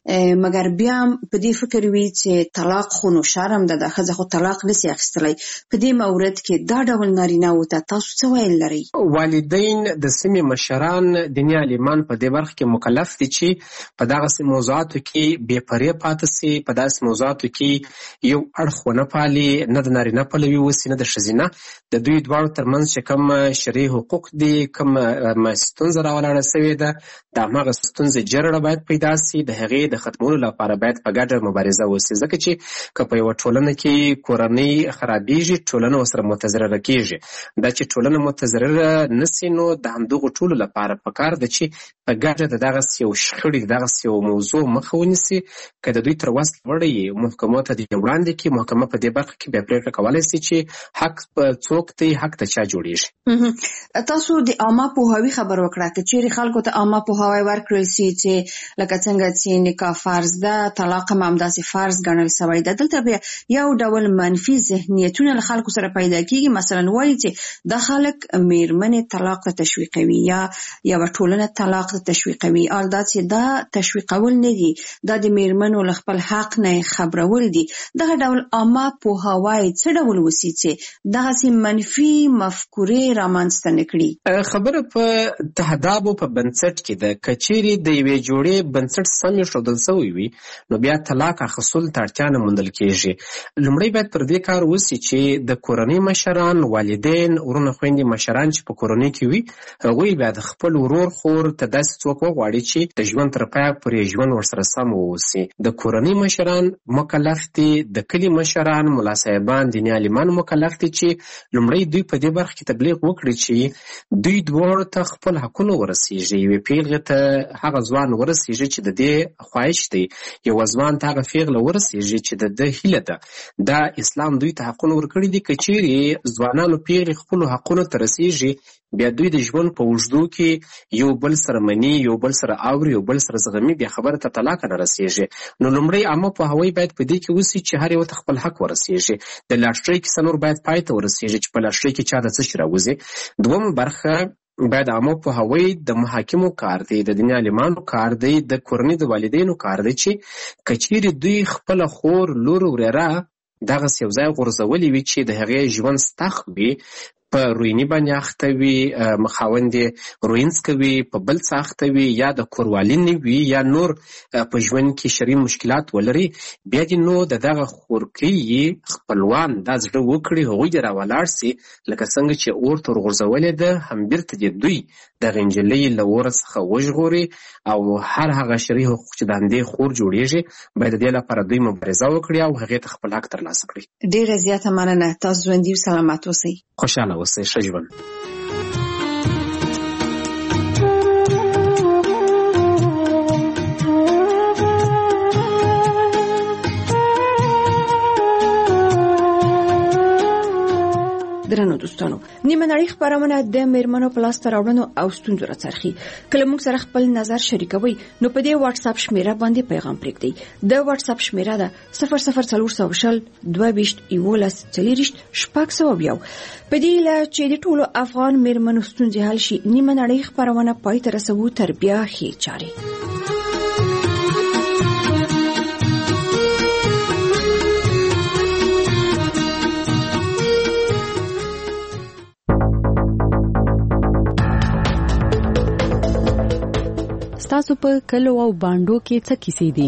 Speaker 16: مګر بیا هم په دې فکر وي چې طلاق خو نو شرم ده، د ښځه خو طلاق نسي اخیستلی. په دې مورد کې دا ډول نارینه‌وو ته تاسو څه ویل لرئ؟
Speaker 12: والدین د سیمې مشران دیني عالمان په دې برخه کې مکلف دي چې په دغسې موضوعاتو کې بې پرې پاتې سي، په داسې موضوعاتو کې یو اړخ ونه پالي، نه د نارینه پلوي وسي نه د ښځینه. د دوی دواړو ترمنځ چې کوم شرعي حقوق دي، کوم ستونزه راولاړه سوې ده، د هماغه ستونزې جرړه باید پیدا سي، د هغې د ختمولو لپاره باید په ګډه مبارزه وسي. ځکه چې که په یوه ټولنه کې کورنۍ خرابېږي ټولنه ورسره متضرره کېږي. دا چې ټولنه متضرره نه سي نو د همدغو ټولو لپاره پکار ده چې په ګډه د دغسې یو شخړې د دغسې یو موضوع مخه ونیسي. که د دوی تر وس وړی محکمو ته دې وړاندې کړي، محکمه په دې برخه کې بیا پرېکړه کولی سي چې حق څوک دی، حق ته چا جوړېږي.
Speaker 16: تاسو د عامه پوهاوي خبر وکړه، که چیرې خلکو ته عامه پوهاوی ورکړل سي چې لکه څنګه چې نکاح فرض ده، طلاق هم همداسې فرض ګڼل سوی ده، دلته بیا یو ډول منفي ذهنیتونه له خلکو سره پیدا کېږي. مثلا وایي چې دا خلک میرمنې طلاق ته تشویقوي یا یوه ټولنه طلاق ته تشویقوي. دا چې دا تشویقول نه دي، دا د میرمنو له خپل حق نه خبرول دي. دغه ډول عامه پوهاوی څه ډول وسي چې دغسې منفي مفکورې رامنځته نه کړي؟
Speaker 12: خبره په تهدابو په بنسټ کې ده. که چیرې د یوې جوړې بنسټ سم ایښودل سوی وي نو بیا طلاق اخیستلو ته اړتیا نه موندل کېږي. لومړی باید پر دې کار وسي چې د کورنۍ مشران، والدین، ورونه خویندې مشران چې په کورنۍ کې وي هغوی بیا د خپل ورور خور ته داسې څوک وغواړي چې د ژوند تر پایه پورې ژوند ورسره سم واوسي. د کورنۍ مشران مکلف دي، د کلي مشران، ملا صاحبان، دیني عالمان مکلف دي چې لومړی دوی په دې برخه کې تبلیغ وکړي چې دوی دواړو ته خپل حقونه ورسیږي. یوې پیغلې ته هغه ځوان ورسیږي چې د دې خواهش دی، یو ځوان ته هغه پیغله ورسیږي چې د ده هیله ده. دا اسلام دوی ته حقونه ورکړي دي. که چیرې ځوانانو پیغلې خپلو حقونو ته رسیږي بیا دوی د ژوند په اوږدو کې یو بل سره مني، یو بل سره اوري، یو بل سره زغمي، بیا خبره ته طلاق نه رسیږي. نو لومړی عامه پوهاوی باید په دې کې وسي چې هر یو ته خپل حق ورسیږي. د لاټرۍ کیسه نور باید پای ته ورسیږي چې په لاټرۍ کې چا د څه شي راوځي. دویمه برخه باید عامه پوهاوی د محاکمو کار دی، د دیني عالمانو کار دی، د کورنۍ د والدینو کار دی چې که چیرې دوی خپله خور، لور، ورېره دغسې یو ځای غورځولې وي چې د هغې ژوند ستخ وي، په رویني باندې اخته وي، خاوند یې روینځ کوي، په بل څه اخته وي، یا د کوروالي نه وي، یا نور په ژوند کې شرعي مشکلات ولري، بیا دې نو د دغه خورکۍ خپلوان دا زړه وکړي، هغوی دې راولاړ سي، لکه څنګه چې اور ته ورغورځولې ده، هم بیرته دې دوی دغه نجلۍ له اوره څخه وژغوري، او هر هغه شرعي حقوق چې د همدې خور جوړېږي باید د دې لپاره دوی مبارزه وکړي او هغې ته خپل حق ترلاسه کړي.
Speaker 16: ډېره زیاته مننه. تاسو ژوندي او سلامت اوسئ.
Speaker 12: خوشحاله اوسئ. ښه ژوند.
Speaker 11: درنو دوستانو، نیمه نړۍ خپرونه د میرمنو په لاسته راوړنو او ستونزو راڅرخي. کله موږ سره خپل نظر شریکوي نو په دې واتس اپ شمیره باندې پیغام پرېږدئ. د واتس اپ شمیره ده 00420 22 11 40 600. په دې له چې د ټولو افغان میرمنو ستونزې حل شي، نیمه نړۍ خپرونه پای ته رسوو تر بیا ښې چارې.
Speaker 17: تاسو په کلو او باندو کې څه کیسې دي؟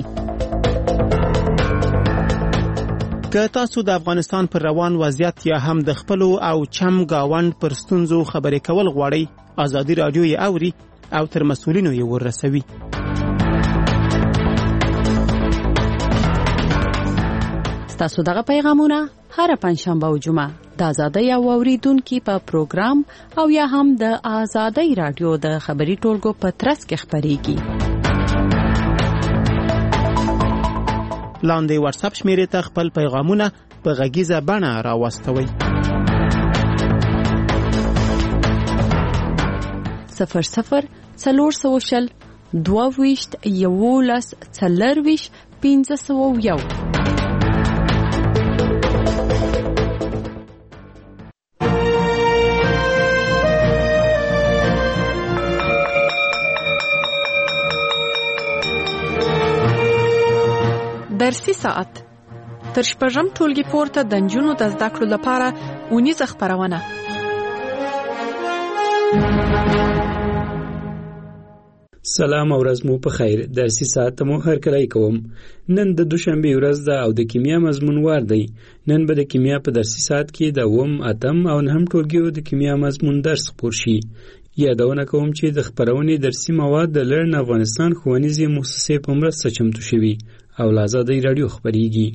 Speaker 1: که تاسو د افغانستان پر روان وضعیت یا هم د خپلو او چم گاوند پر ستونزو خبرې کول غواړئ، ازادي رادیو یې اوري او تر مسؤلینو یې ورسوي.
Speaker 17: تاسو دغه پیغامونه هر پنځشنبه او جمعه د آزادۍ او اوریدونکو په پروګرام او یا هم د آزادۍ رادیو د خبري ټولګو په ترڅ کې خبريږي.
Speaker 1: لاندې واتس اپ شمیرې ته خپل پیغامونه په غږیزه بڼه راوستوئ.
Speaker 17: 00 22 11 40 501. درسي ساعت تر شپږم ټولګي پورته د نجونو د زده کړو لپاره اونیزه خپرونه.
Speaker 18: سلام او ورځ مو په خیر. درسي ساعت مو هرکلی کوم. نن د دوشنبه ورځ ده او د کیمیا مضمون وار دی. نن به د کیمیا په درسي ساعت کې د اوم، اتم او نهم ټولګیو د کیمیا مضمون درس خپور شي. یادونه کوم چې د خپرونې درسي مواد د لرن افغانستان ښوونیزې مؤسسې په مرسته چمتو شوي او له آزادۍ رادیو خپریږي.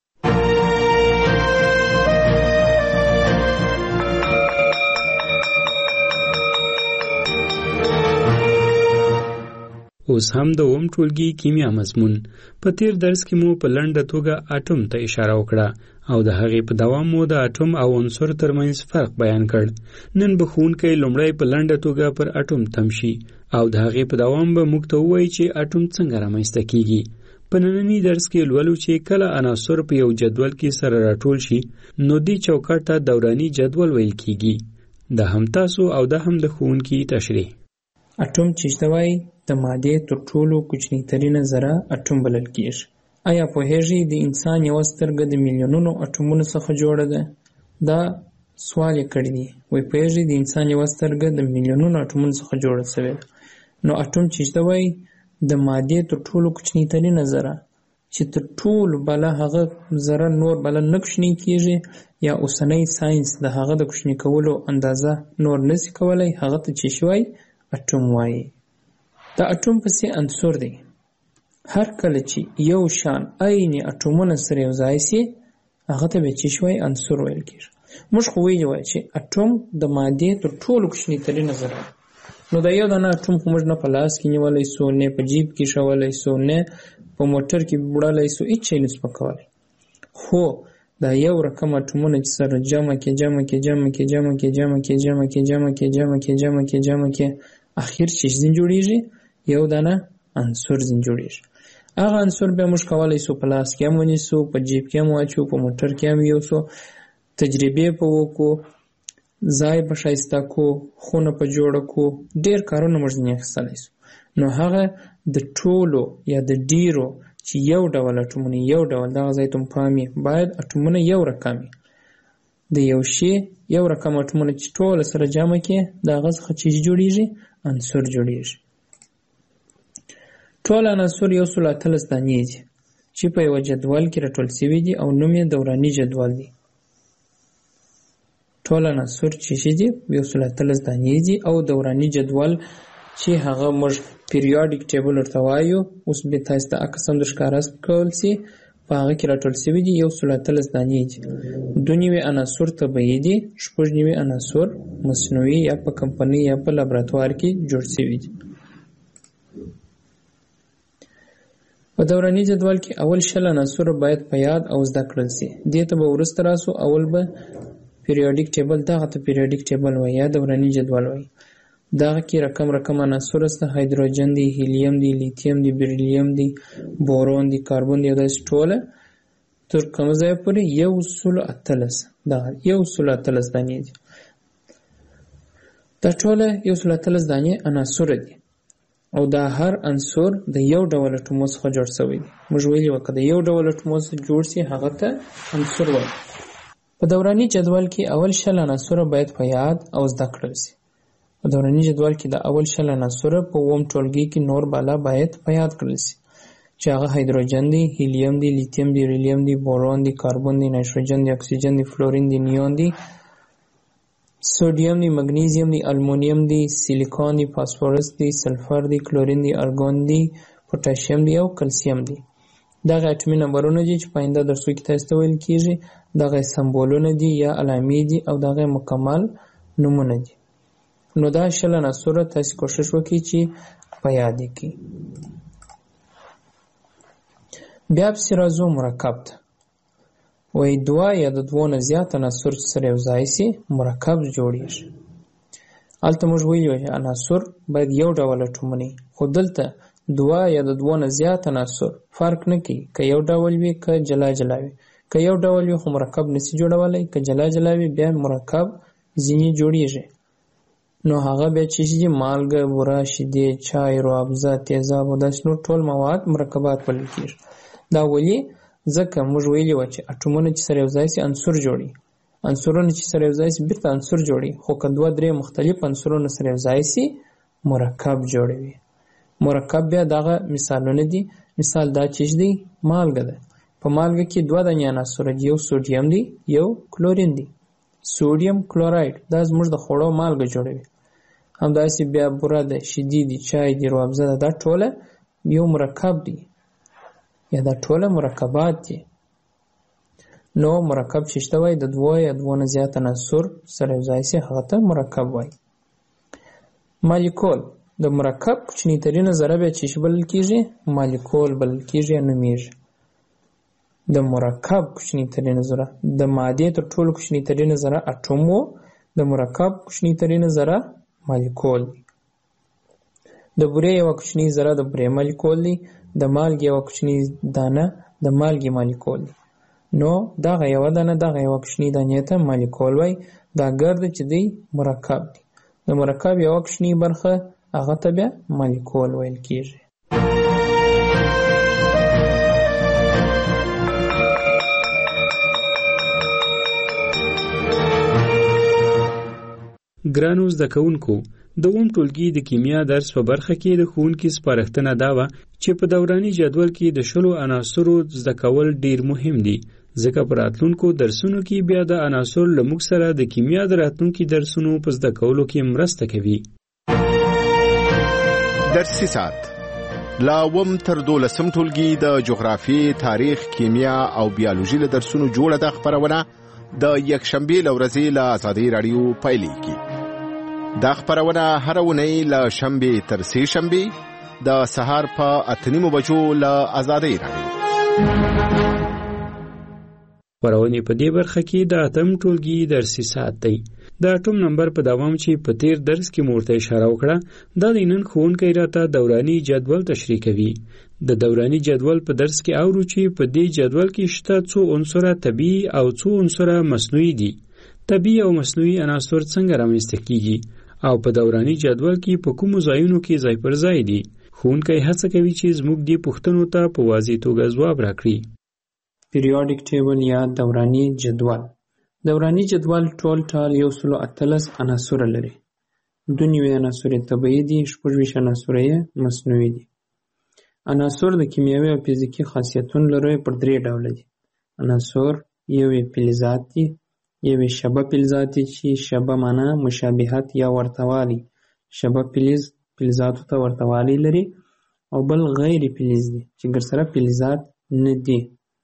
Speaker 18: اوس هم د اوم ټولګي کیمیا مضمون. په تیر درس کې مو په لنډه توګه اټوم ته اشاره وکړه او د هغې په دوام مو د اټوم او عنصر ترمنځ فرق بیان کړ. نن به ښوونکی لومړی په لنډه توګه پر اټوم تم شي او د هغې په دوام به موږ ته ووایي چې اټوم څنګه رامنځته کیږي. په ننني درس کې لولو چې کله عناصر په یو جدول کې سره راټول شي نو دې چوکاټ ته دوراني جدول ویل کیږي. دا هم تاسو او دا هم د ښوونکي تشریح.
Speaker 19: اټوم چې وایي د مادې تر ټولو کوچنی ترینه ذره اټوم بلل کیږي. آیا پوهیږئ د انسان یو سترګه د میلیونونو اټومونو څخه جوړه ده؟ دا سوال یې کړی دی. وایي پوهیږئ د انسان یو سترګه د میلیونونو اټومونو څخه جوړه شوې ده. نو اټوم چې وایي د مادې تر ټولو کوچنی ترینه ذره چې تر ټولو بله هغه ذره نور بله نه کوچنی کیږي یا اوسنی ساینس د هغه د کوچنی کولو اندازه نور نشي کولی، هغه ته چې وایي اټوم وایي. دا اټوم پسې عنصر دی. هر کله چې یو شان عین اټومونه سره یو ځای شي هغه ته به چې وایي عنصر ویل کیږي. موږ خو ویلي وای چې اټوم د مادې تر ټولو کوچنی ترینه ذره. نو دا یو دانه اټوم خو موږ نه په لاس کې نیولی سو، نه په جیب کې شولی سو، نه په موټر کې وړلی سو، هېڅ شی نسو پکولی. خو دا یو رقم اټومونه چې سره جمع کې اخیر چې ځین جوړیږي یو دانه عنصر ځین جوړیږي. هغه عنصر بیا موږ کولی سو په لاس کې هم ونیسو، په جیب کې هم واچو، په موټر کې هم یوسو، تجربې په وکړو، ځای په ښایسته کو، خونه په جوړه کو، ډېر کارونه موږ ځینې اخیستلی سو. نو هغه د ټولو یا د ډیرو چې یو ډول اټومونه یو ډول دغه ځای ته پامې باید اټومونه یو رقم د یو شی یو رقم اټومونه چې ټول سره جمع کې د هغه څخه چې جوړیږي عنصر جوړیږي. ټول عناصر 113 دانې دي چې په یو جدول کې راټول شوي دي او نوم یې دوراني جدول دی. ټول عناصر چې دي 113 دانې دي او دوراني جدول چې هغه موږ پیریاډیک ټیبل ورته وایو. اوس به تاسو ته عکس هم ښکاره کول شي په هغه کې راټول شوي دي 113 دانې دي. 2 نوي عناصر طبیعي دي، 6 نوي عناصر مصنوعي یا په کمپنۍ یا په لابراتوار کې جوړ شوي دي. په دوراني جدول کې اول 60 عناصر باید په یاد او زده کړل شي. دې ته به وروسته راسو. اول به پیریاډیک ټیبل، دغه ته پیریاډیک ټیبل وایي یا دوراني جدول وایي. دغه کې رقم عناصر سته، هایدروجن دی، هیلیم دی، لیتیم دی، بریلییم دی، بورون دی، کاربن دی، دا ټوله تر کوم ځای پورې 113 دا 113 دانې دي. دا ټوله 113 دانې عناصر دي او دا هر عنصر د یو ډول اټومو څخه جوړ شوی دی. موږ ویلي وو که د یو ډول اټومو څخه جوړ شي هغه ته عنصر وایي. په دوراني جدول کې اول 60 عناصر باید په یاد او زده کړل شي. په دوراني جدول کې د اول 60 عناصر په اوم ټولګي کې نور بالا باید په یاد کړل شي چې هغه هایدروجن دی، هیلیم دی، لیتیم دی، بریلییم دی، بورون دی، کاربن دی، نایتروجن دی، اکسیجن دی، فلورین دی، نیون دی، سوډیم دی، مګنیزیم دی، المونیم دی، سیلیکون دی، فاسفورس دی، سلفر دی، کلورین دی، ارګون دی، پوتاشیم دی او کلسیم دی. دغه اټومي نمبرونه دي چې په آینده درسو کې تاسو ته ویل کیږي. دغه سمبولونه دي یا علامې دي او دغه مکمل نومونه دي. نو دا 60 عناصر تاسو کوشش وکړئ چې په یاد کړئ. بیا پسې راځو مرکب ته. وایي 2 یا د 2 نه زیات عناصر چې سره یو ځای شي مرکب جوړیږي. هلته موږ ویلي وو چې عناصر باید یو ډول اټومونه وي، خو دلته 2 یا د 2 نه زیات عناصر فرق نه کوي که یو ډول وي که جلا جلا وي. که یو ډول وي خو مرکب نشي جوړولی، که جلا جلا وي بیا مرکب ځینې جوړیږي. نو هغه بیا چې شي مالګه، بوره، شیدې، چای، روابزه، تیزاب او داسې نور ټول مواد مرکبات بلل کېږي. دا ولې؟ ځکه موږ ویلي وو چې اټومونه چې سره یو ځای شي عنصر جوړي، عنصرونه چې سره یو ځای شي بیرته عنصر جوړي، خو که 2-3 مختلف عنصرونه سره یو ځای شي مرکب جوړوي. مرکب بیا دغه مثالونه دي. مثال دا چې دی مالګه ده. په مالګه کې 2 دانې عناصر دي، یو سوډیم دی، یو کلورین دی. سوډیم کلوراید دا زموږ د خوړو مالګه جوړوي. همداسې بیا بوره ده، شیدې دي، چای دی، روابزه ده، دا ټوله یو مرکب دی یا دا ټوله مرکبات دي. نو مرکب چې شته وایي د 2 یا 2 نه زیات عناصر سره یو ځای شي هغه ته مرکب وایي. مالیکول د مرکب کوچنی ترینه ذره بیا چې بلل کېږي مالیکول بلل کېږي یا نومیږي. د مرکب کوچنی ترینه ذره د مادې تر ټولو کوچنی ترینه ذره اټوم وو، د مرکب کوچنی ترینه ذره مالیکول دی. د بورې یوه کوچنۍ ذره د بورې مالیکول دی، د مالګې یوه کوچنۍ دانه د مالګې مالیکول دی. نو دغه یوه دانه دغه یوه کوچنۍ دانې ته مالیکول وایي. دا ګرده چې دی مرکب دی. د مرکب یوه کوچنۍ برخه هغه ته بیا مالیکول ویل کېږي.
Speaker 18: ګرانو زده کوونکو، د اووم ټولګي د کیمیا درس په برخه کې د ښوونکي سپارښتنه دا وه چې په دوراني جدول کې د 60 عناصرو زده کول ډیر مهم دي، ځکه په راتلونکو درسونو کې بیا د عناصرو له موږ سره د کیمیا د راتلونکي درسونو په زده کولو کې مرسته کوي.
Speaker 20: درسي ساعت لا اووم تر 12 ټولګي د جغرافي، تاریخ، کیمیا او بیولوژي له درسونو جوړه ده خبرونه د یکشنبه لورځي له آزادۍ رادیو پایلیږي. دا خبرونه هر اونۍ له شنبه تر سه شنبه د سهار په 8:30 بجو له آزادۍ رادیو.
Speaker 18: خبرونه په دې برخه کې د اتم ټولګي درسي ساعت دی. د اټوم نمبر په دوام چې په تیر درس کې مورته اشاره وکړه، دا د نن ښوونکی راته دوراني جدول تشریح کوي. د دوراني جدول په درس کې اورو چې په دې جدول کې شته څو عنصر طبیعي او څو عنصر مصنوعي دي. طبیعي او مصنوعي عناصر څنګه رامنځته کیږي او په دوراني جدول کې په کومو ځایونو کې ځای پر ځای دي. ښوونکی هڅه کوي چې زموږ دې پوښتنو ته په واضح توګه ځواب راکړي.
Speaker 19: پیریاډیک ټیبل یا دوراني جدول. دوراني جدول ټول 118 عناصر لري. 92 عناصر طبیعي دي، 26 عناصر یې مصنوعي دي. عناصر د کیمیاوي او فزیکي خاصیتونو لري پر 3 ډوله دي. عناصر یو فلزات دي، یو شبه فلزات دي چې شبه معنا مشابهت یا ورتوالی، شبه فلزاتو ته ورتوالی لري، او بل غیر فلز دي چې ګرسره فلزات نه دي.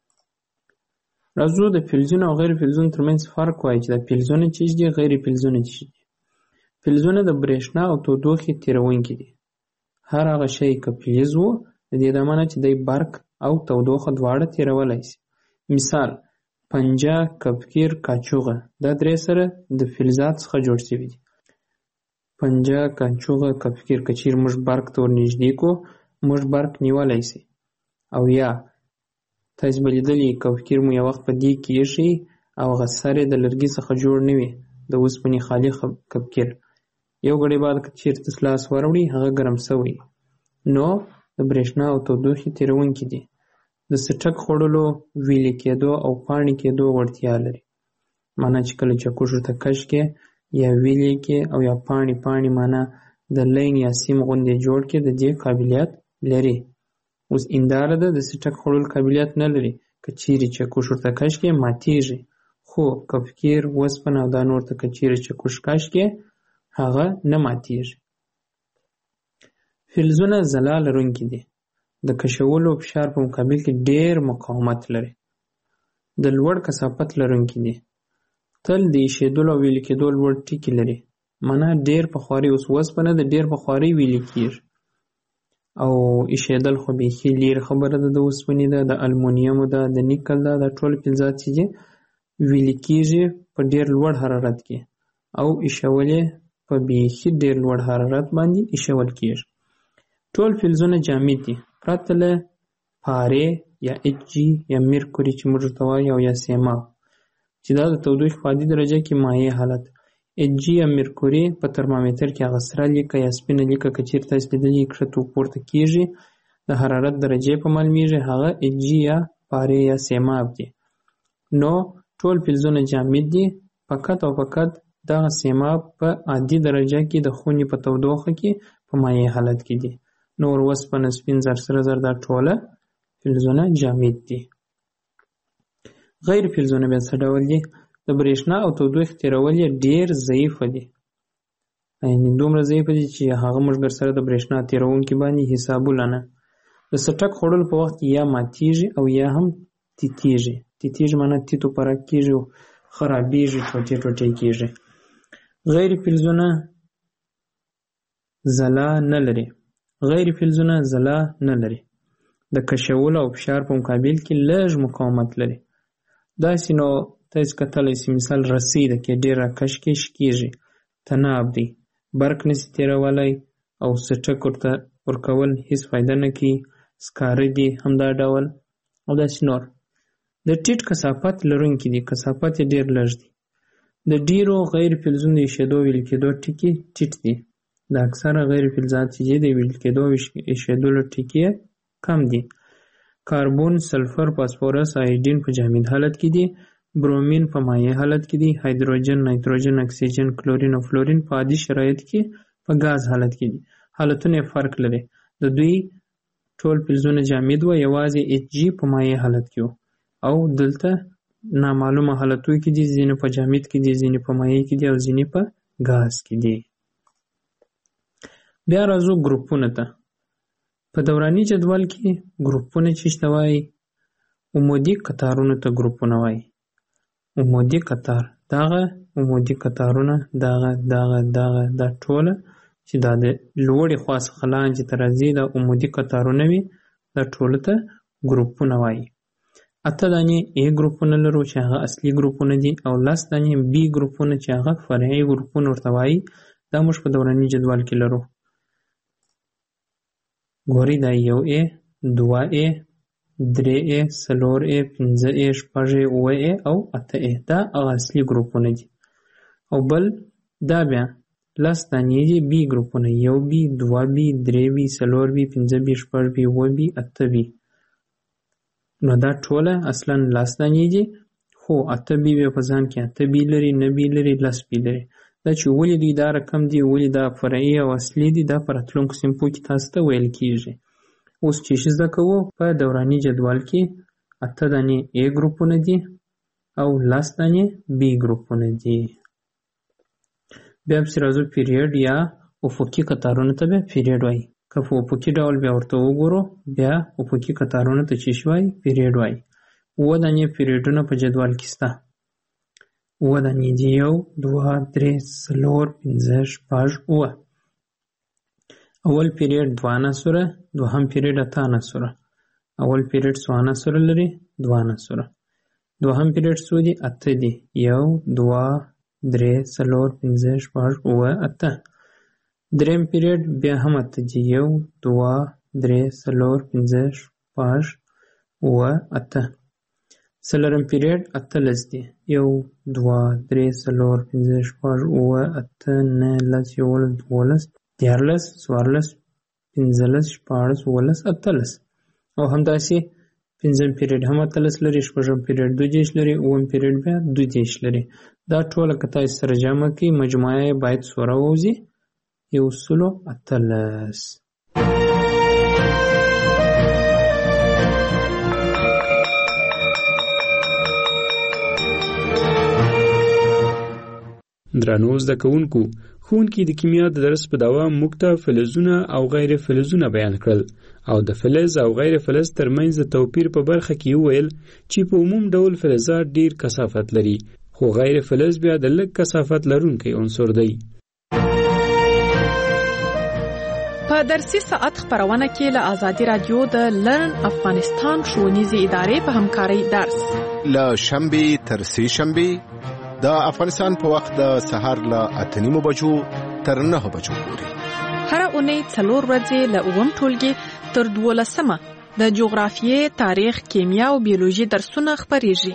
Speaker 19: راځو د فلزونو او غیر فلزونو ترمنځ فرق وایي چې د فلزونه څه دي، غیر فلزونه څه دي. فلزونه د برېښنا او تودوخې تیرونکي دي. هر هغه شی که فلز وو د دې د معنی چې د برق او تودوخه دواړه تیرولی شي. مثال پنجه، کفکیر، کاچوغه دا درې سره د فلزات څخه جوړ شوي دي. پنجه، کاچوغه، کفکیر که چیرې موږ برق ته ورنږدې کړو موږ برق نیولی شي. او یا تاسو به لیدلي کفکیر مو یو وخت په دې کې ایښی او هغه سر یې د لرګي څخه جوړ نه وي، د اوسپنې خالي کفکیر. یو ګړی بعد که چیرې تاسو لاس وروړئ هغه ګرم شوی، نو د برېښنا او تودوخې تیرونکي دي. د څټک خوړلو، ویلې کېدو او پاڼې کېدو وړتیا لري. معنا چې کله چکش ورته کش کې یا ویلې کې او یا پاڼې معنا د لین یا سیم غوندې جوړ کې د دې قابلیت لري. اوس انداره ده د څټک خوړلو قابلیت نه لري، که چیرې چکش ورته کش کې ماتیږي، خو کفکیر، اوسپنه او دا نور ته که چیرې چکش کش کې هغه نه ماتیږي. فلزونه ځلا لرونکي دي. د کشولو فشار په مقابل کې ډیر مقاومت لري. د لوړ کثافت لرونکي دي. تل د ایشېدلو او ویلې کېدو لوړ ټکي لري. معنا ډیر په خواري، اوس اوسپنه د ډیر په خواري ویلې کېږي او ایشېدل خو بیخي لرې خبره ده. د اوسپنې ده، د المونیم ده، د نیکل ده، دا ټول فلزات چې دي ویلې کېږي په ډیر لوړ حرارت کې او ایشول یې په بیخي ډیر لوړ حرارت باندې ایشول کېږي. ټول فلزونه جامد دي پرته له پارې یا اچ جي یا مرکوري چې موږ ورته وایو او یا سیماب چې دا د تودوخې په عادي درجه کې مایع حالت. اچ جي یا مرکوري په ترمامیتر کې هغه سره لیکه یا سپینه لیکه که چیرې تاسو لیدلي کښته پورته کېږي د حرارت درجې په معلومیږي، هغه اچ جي یا پارې یا سیماب دي. نو ټول فلزونه جامد دي، فقط او فقط دغه سیماب په عادي درجه کې د خونې په تودوخه کې په مایع حالت کې دي. نور اوسپنه، سپین زر، سره زر دا ټوله فلزونه جامد دي. غیر فلزونه بیا څه ډول دي؟ د برېښنا او تودوخې تیرول یې ډېر ضعیفه دي. یعنې دومره ضعیفه دي چې هغه موږ سره د برېښنا تیرونکي باندې حسابونه نه. د څټک خوړلو په وخت یا ماتیږي او یا هم تیتیږي. تیتیږي معنا تیتو پرک کېږي او خرابېږي، ټوټې ټوټې کېږي. غیر فلزونه ځلا نه لري. غیر فلزونه ځلا نه لري. د کشولو او فشار په مقابل کې لږ مقاومت لري. داسې نو تاسو کتلی شئ مثال رسۍ ده کې ډېر راکش کېږي، تناب دی، برق نشي تېرولی او څټک ورته ورکول هېڅ فایده نه کوي، سکاره دي همدا ډول او داسې نور. د ټیټ کثافت لرونکي دي، کثافت یې ډېر لږ دی. د ډېرو غیر فلزونو د ایشېدو او ویلې کېدو ټکي ټیټ دي. د اکثره غیر فلزات چې دي د ویلې کېدو او ایشېدلو ټکي کم دي. کاربون، سلفر، فاسفورس، آیودین په جامد حالت کې دي. برومین په مایع حالت کې دي. هایدروجن، نایتروجن، اکسیجن، کلورین او فلورین په عادي شرایط کې په ګاز حالت کې دي. حالتونه یې فرق لري. د دوی ټول فلزونه جامد و، یوازې اچ جي په مایع حالت کې و او دلته نامعلومه حالتو کې دي، ځینې په جامد کې دي، ځینې په مایع کې دي او ځینې په ګاز کې دي. بیا راځو ګروپونو ته. په دوراني جدول کې ګروپونه چې شته وایي، عمودي قطارونو ته ګروپونه وایي. عمودي قطار، دغه عمودي قطارونه دغه دا ټوله چې دا د لوړې خوا څخه لاندې ته راځي دا عمودي قطارونه وي، دا ټولو ته ګروپونه وایي. 8 دانې A ګروپونه لرو چې هغه اصلي ګروپونه دي او 10 دانې B ګروپونه چې هغه فرعي ګروپونه ورته وایي. دا موږ په دوراني جدول کې لرو. ګورئ دا 1A، 2A، 3A، 4A، 5A، 6A، 8A او 8A دا هغه اصلي ګروپونه دي. او بل دا بیا 10 دانې دي بي ګروپونه 1 بي 2 بي 3 بي 4 بي 5 بي 6 بي 7 بي 8 بي. نو دا ټوله اصلا 10 دانې دي خو 8 بي په ځان کې 8 بي لري 9 بي لري 10 بي لري. دا چې ولې دوی دا رقم دي ولې دا فرعي او اصلي دي دا په راتلونکو سیمپو کې تاسو ته ویل کیږي. اوس چې زده کوو په دوراني جدول کې 8 دانې A ګروپونه دي او 10 دانې B ګروپونه دي. بیا پسې راځو پیریډ یا افقي قطارونو ته به پیریډ وایي. که په افقي ډول بیا ورته وګورو بیا افقي قطارونو ته چې وایي پیریډ وایي. 7 دانې پیریډونه په جدول کې شته. 7 دانې دي 1 2 3 4 5 6 7. اول پیریډ 2 عناصره دوهم پیریډ 8 عناصره. اول پیریډ څو عناصره لري 2 عناصره. دوهم پیریډ څو دي 8 دي 1 2 3 4 5 6 7 8. دریم پیریډ بیا هم 8 دي 1 2 3 4 5 6 7 8. څلورم پیریډ 18 دي 1 2 3 4 5 6 7 8 9 10 11 12 13 14 15 16 17 18. او همداسې پنځم پیریډ هم 18 لري شپږم پیریډ 2 لري اووم پیریډ بیا 2 لري. دا ټوله که تاسو سره جمع کړئ مجموعه یې باید څومره ووځي 118.
Speaker 18: درنو زده کوونکو ښوونکي د کیمیا د درس په دوام موږ ته فلزونه او غیر فلزونه بیان کړل او د فلز او غیر فلز ترمنځ د توپیر په برخه کې وویل چې په عموم ډول فلزات ډیر کثافت لري خو غیر فلز بیا د لږ کثافت لرونکی عنصر دی.
Speaker 17: په درسي ساعت خبرونه کې له آزادي رادیو د لرن افغانستان ښوونیزې ادارې په همکارۍ درس
Speaker 20: له شنبې تر سې شنبې د افغانستان په وخت د سهار له 8:30 بجو تر 9 بجو پورې.
Speaker 17: هر اونۍ 4 ورځې له 9 ټولګي تر 12 د جغرافیې، تاریخ، کیمیا او بیولوژي درسونه خبرېږي.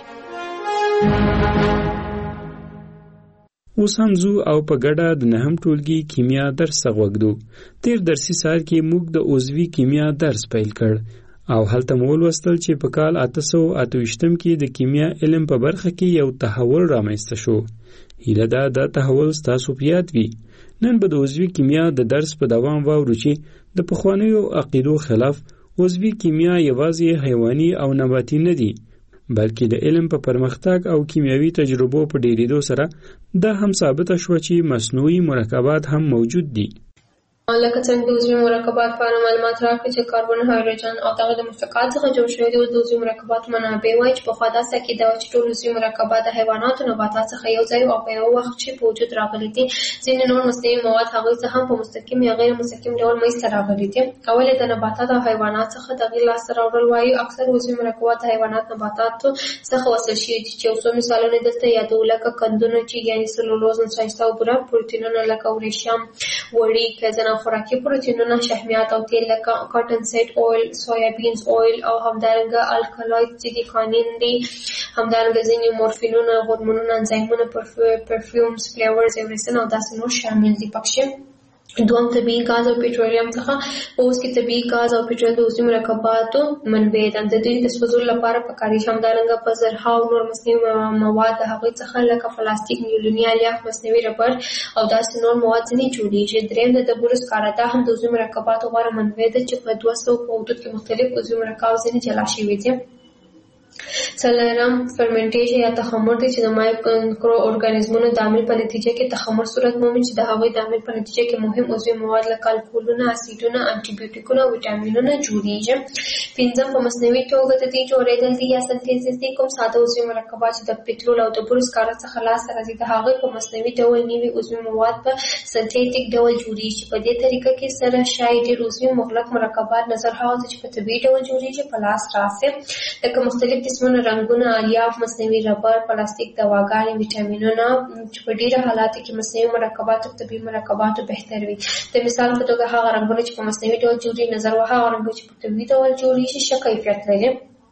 Speaker 18: اوس هم زو او په ګډه د 9 ټولګي کیمیا درس غوږدو. تیر درسي سال کې موږ د عضوي کیمیا درس پیل کړ او هلته مو ولوستل چې په کال 1828 کې د کیمیا علم په برخه کې یو تحول رامنځته شو. هیله ده دا تحول ستاسو په یاد وي. نن به د عضوي کیمیا د درس په دوام واورو چې د پخوانیو عقیدو خلاف عضوي کیمیا یوازې حیواني او نباتي نه دي بلکې د علم په پرمختګ او کیمیاوي تجربو په ډیرېدو سره دا هم ثابته شوه چې مصنوعي مرکبات هم موجود دي.
Speaker 21: لکه څنګه د عضوي مرکبات په اړه معلومات راکړي چې کاربن، هایدروجن او دغه د مرکبات څخه جوړ شوي دي. د عضوي مرکباتو منابع وایي چې پخوا داسې عقیده وه چې ټول عضوي مرکبات د حیواناتو نباتات څخه یو ځای او په یو وخت کې په وجود راغلي دي. ځینې نور مصنوعي مواد هغوی څه هم په مستقیم یا غیر مستقیم ډول منځته راغلي دي. اول د نباتات او حیوانات څخه تغییر لاسته راوړل وایي. اکثر عضوي مرکبات د حیوانات نباتاتو څخه وصل شوي دي چې یو څو مثالونه دلته یادو لکه قندونه چې یعنې سلولوز، نسایسته او بوره، پروتینونه لکه ورېښم، وړي، کیزن او خوراکي پروتینونه، شحمیات او تیل لکه کاټن سیډ اویل، سویابینز اویل او همدارنګه الکالوید چې دي کانین دي، همدارنګه ځینې مورفینونه، هورمونونه، انزایمونه، پرفیومز، فلیورز، ایوریسن او داسې نور شامل دي پکې. دوم طبیعي ګاز او پېټرولیم څخه اوس کې طبیعي ګاز او پېټرول د عضوي مرکباتو منبع ده. د دوی د سوځولو لپاره پکارېږي. همدارنګه په زرهاو نور مصنوعي مواد د هغوی څخه لکه پلاستیک، نیولوني الیاف، مصنوعي ربړ او داسې نور مواد ځینې جوړېږي. درېیم د ډبرو سکاره. دا هم د عضوي مرکباتو غوره منبع ده چې په 200 په حدود کې مختلف عضوي مرکبات ځینې جلا شوي دي. څلورم فرمنټیشن یا تخمر دی چې د مایکرو ارګانیزمونو د عمل په نتیجه کې تخمر صورت مومي چې د هغوی د عمل په نتیجه کې مهم عضوي مواد لکه الکولونه، اسیدونه، انټي بیوټیکونه او ویټامینونه جوړیږي. پنځم په مصنوعي توګه د دې جوړېدل دي یا سنتیز دي. کوم ساده عضوي مرکبات چې د پټرول او د ډبرو سکاره څخه لاسته راځي د هغوی په مصنوعي ډول نوي عضوي مواد په سنتیټیک ډول جوړیږي. په دې طریقه کې سره شاید ډېر عضوي مغلق مرکبات نظر هغه چې په طبیعي ډول جوړیږي په لاس راسي لکه مختلف قسمونه رنګونه، الیاف، مصنوعي ربړ، پلاستیک، دواګانې، ویټامینونه چې په ډیره حالاتو کې مصنوعي مرکبات او طبیعي مرکباتو بهتر وي. د مثال په توګه هغه رنګونه چې په مصنوعي ډول جوړي نظر وه هغه رنګونه چې په طبیعي ډول جوړیږي ښه کیفیت لري.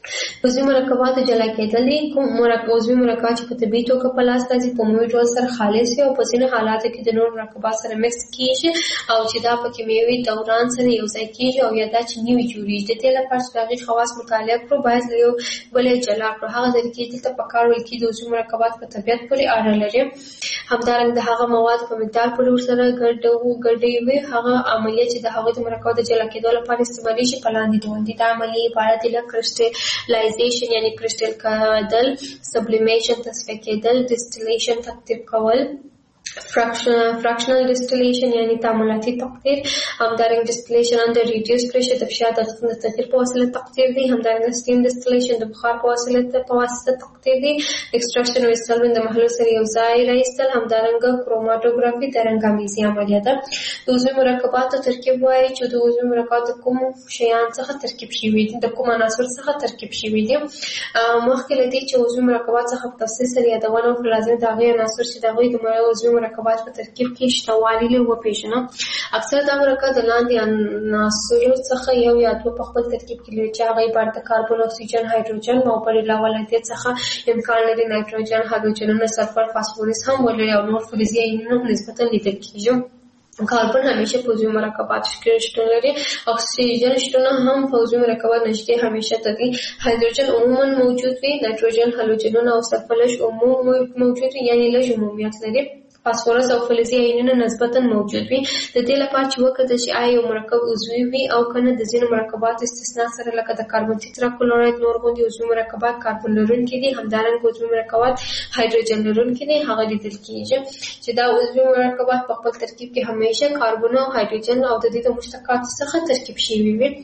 Speaker 21: عضوي مرکبات جلا کېدل دي. کوم عضوي مرکبات چې په طبیعي توګه په لاس راځي په عمومي ډول سره خالص وي او په ځینو حالاتو کې د نور مرکبات سره مکس کېږي او چې دا په کیمیاوي دوران سره یو ځای کېږي او یا دا چې نوي جوړېږي. د دې لپاره چې د هغې خواص مطالعه کړو باید له یو بل یې جلا کړو. هغه ځل کې دلته په کار ویل کېږي د عضوي مرکبات په طبیعت پورې اړه لري. همدارنګه د هغه مواد په مقدار پورې ورسره ګډوي. هغه عملیه چې د هغوی د مرکباتو د جلا کېدو لپاره استعمالیږي په لاندې ډول دي. دا عملیې عبارت دي له کرسټلایزیشن یعنی کرسټل کېدل، سبلیمیشن تصفیه کېدل، ډسټیلیشن تقطیر کول، fractional distillation یعنی تعاملاتي تقطیر، همدارنګه distillation under reduced pressure د فشار د تغییر په وسیله تقطیر دی، همدارنګه steam distillation د بخار په واسطه تقطیر دی، extraction او ایستل د محلول سره یو ځای راایستل، همدارنګه کروماتوګرافي د رنګامیزي عملیه ده. د عضوي مرکباتو ترکیب وایي چې د عضوي مرکباتو کوم شیان څخه ترکیب شوي دي، د کوم عناصر څخه ترکیب شوي دي. مخکې له دې چې عضوي مرکبات څخه په تفصیل سره یادونه وکړو لازم د هغې عناصر چې د هغوی د عضوي مرکبات په ترکیب کې شته والي له وپېژنو. اکثر دا مرکب د لاندې عناصرو څخه یو یا دوه په خپل ترکیب کې لري چې هغه عبارت د کاربن، اکسیجن، هایدروجن او پر علاوه له دې څخه امکان لري نایتروجن، هالوجنونه، سلفر، فاسفورس هم ولري او نور فلزي ایونونه نسبتا لیدل کېږي. کاربن همیشه په عضوي مرکبات کې شتون لري. اکسیجن شتون هم په عضوي مرکبات نشته همیشه تدي. هایدروجن عموما موجود وي، نایتروجن، هالوجنونه او سلفر عموما موجود وي یعنی لږ عمومیت لري. فاسفورس او فلزي ایونونه نسبتا موجود وي. د دې لپاره چې وکړه چې آیا یو مرکب عضوي وي او کنه د ځینو مرکباتو استثناء سره لکه د کاربن تتراکلوراید نور غوندي عضوي مرکبات کاربن لرونکي دي، همدارنګه عضوي مرکبات هایدروجن لرونکي دي. هغه لیدل کېږي چې دا عضوي مرکبات په خپل ترکیب کې همیشه کاربن او هایدروجن او د دې د مشتقاتو څخه ترکیب شوي وي.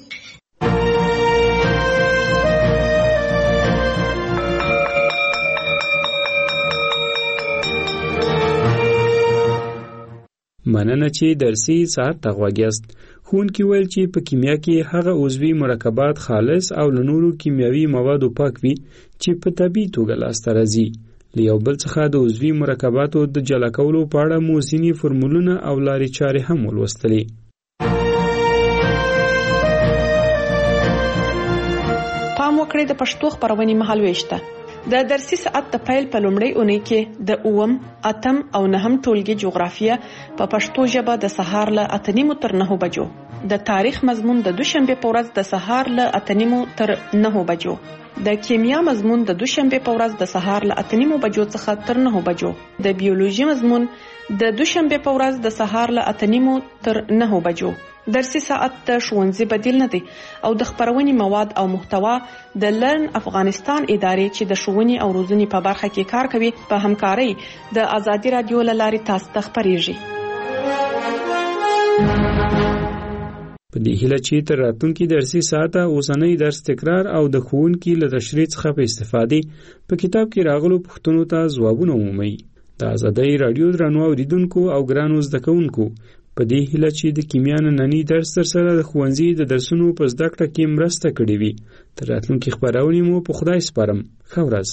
Speaker 18: مننه چې درسي ساعت ته غوږ یاست. ښوونکي ویل چې په کیمیا کې هغه عضوي مرکبات خالص او له نورو کیمیاوي موادو پاک وي چې په طبیعي توګه لاسته راځي. له یو بل څخه د عضوي مرکباتو د جلا کولو په اړه مو ځینې فورمولونه او لارې چارې هم ولوستلې.
Speaker 3: پام وکړئ د پښتو خبرونې مهالوېش ته. د درسي ساعت د پیل په لومړۍ اونۍ کې د 8م، 8م او 9م ټولګي جغرافیه په پښتو ژبه د سهار له 8:30 تر 9 بجو، د تاریخ مضمون د دوشنبه په ورځ د سهار له 8:30 تر 9 بجو، د کیمیا مضمون د دوشنبه په ورځ د سهار له 8:30 بجو څخه تر 9 بجو، د بیولوژي مضمون د دوشنبه په ورځ د سهار له 8:30 تر 9 بجو. درسي ساعت د ښوونځي بدیل نه دی او د خبرونې مواد او محتوا د لرن افغانستان ادارې چې د ښوونې او روزنې په برخه کې کار کوي په همکارۍ د ازادي رادیو له لارې تاسو ته خبرېږي.
Speaker 18: په دې هیله چې تر راتلونکي درسي ساعته اوسنۍ درس تکرار او د ښوونکي له تشریح څخه په استفادې په کتاب کې راغلو پوښتنو ته ځوابونه ومومئ. د ازادي رادیو درنو اوریدونکو او ګرانو زده کوونکو په دې هیله چې د کیمیا نننی درس تر سره د ښوونځي د درسونو په زده کړه کې مرسته کړې وي. تر راتلونکي خبرونې مو په خدای سپارم. ښه ورځ.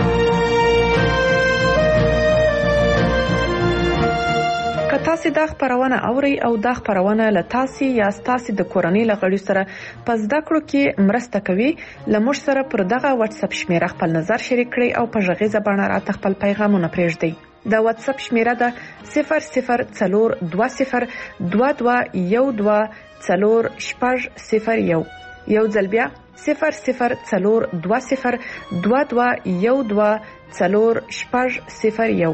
Speaker 3: که تاسو دا خبرونه اورئ او دا خبرونه له تاسو یا تاسو د کورنۍ لغړي سره په زده کړو کې مرسته کوي، لمر سره پر دغه واتس اپ شمیره خپل نظر شریک کړئ او په ژغیزه باندې راته خپل پیغامونه پرېږدئ. د واتس اپ شمیره ده 004212124001. یو ځل بیا 004212124001.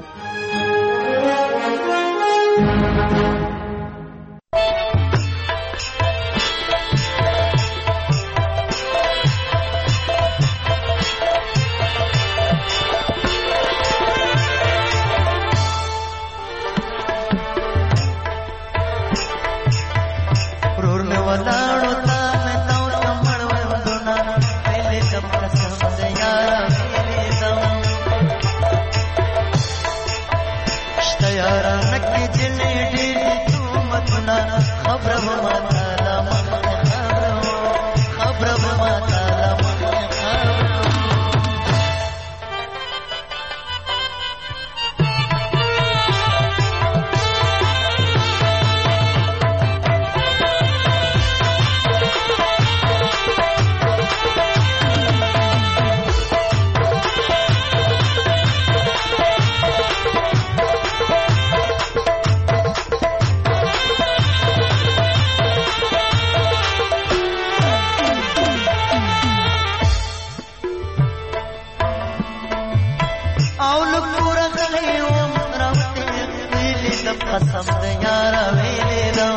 Speaker 4: یار ویلې دم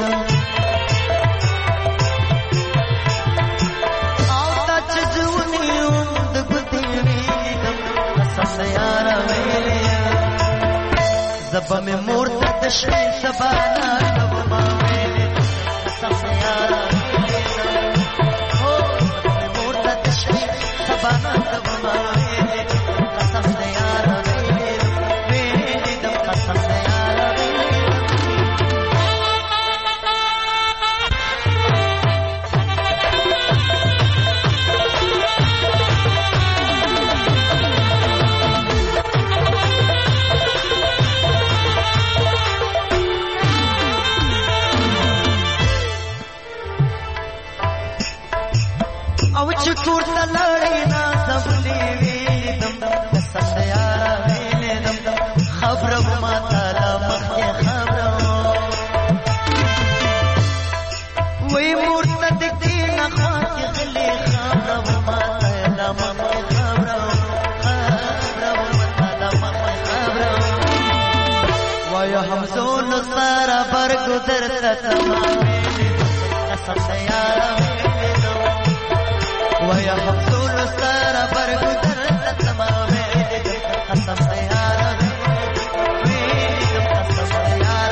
Speaker 4: او تا چې ځونی د ګوتې ویلې دم قسم یار ویلې زبا مې مور ته د شپې سبا نه کومه ویلې قسم یار ویلې دم او مور ته د شپې سبا نه کومه ویلې قسم یار ویلې دم قسم یار او چې کور ته لړې نه زبلې ویلې دم قسم یار ویلې دم خبره ما تعالی مخکې خبره وای مور ته د دې نه خوا کې غلې خبره ما تعالی مخکې خبره ما تعالی مخکې خبره وای همزون سره برګو درته تمام قسم یار ويا حصول ستار برګو درته تمام قسم یار قسم یار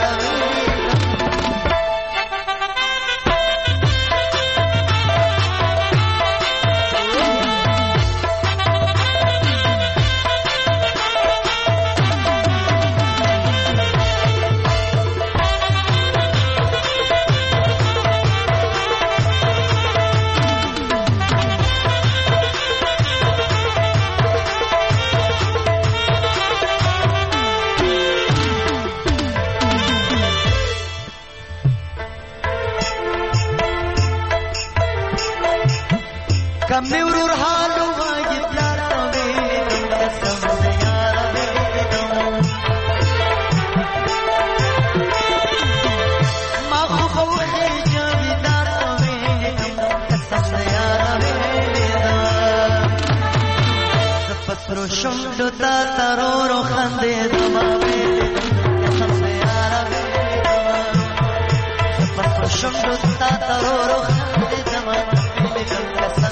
Speaker 4: کمی ورور حالو واجی پلارا ویدم قسم یار ویدم ما خوخی جاویدار ویدم قسم یار ویدم سپسرو شمدو تا ترورو خنده دما ویدم قسم یار ویدم سپسرو شمدو تا ترورو خنده دما ویدم قسم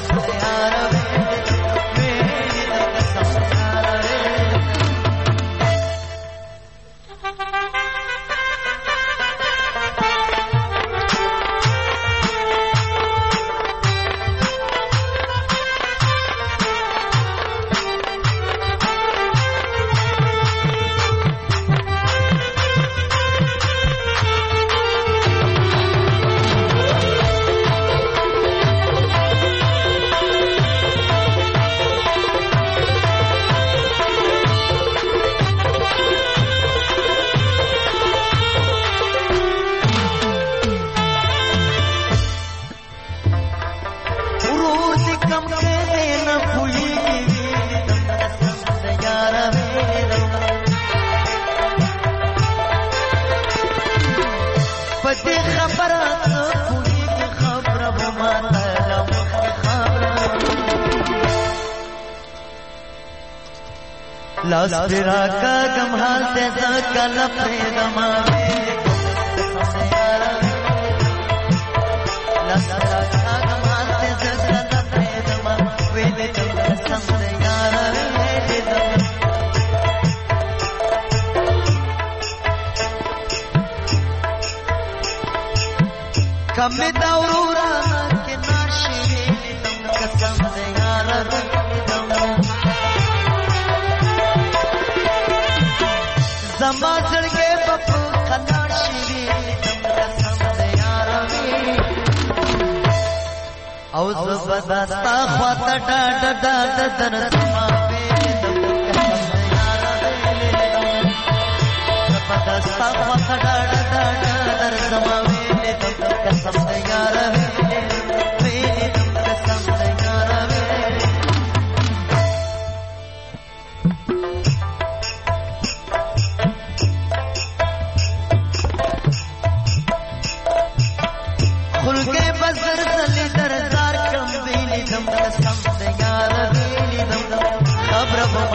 Speaker 4: لاس پیرا کا گم حال تیزا کل پریدما قسم یار لاس پیرا کا گم حال تیزا کل پریدما ویلے قسم یار ویلے کم دورورا کے ناشی قسم یار زما زړګې په خندا شي قسم یار او زبدا ستا خواته ډاډ ډاډ در زما قسم یار زبدا ستا خواته ډاډ ډاډ در زما قسم یار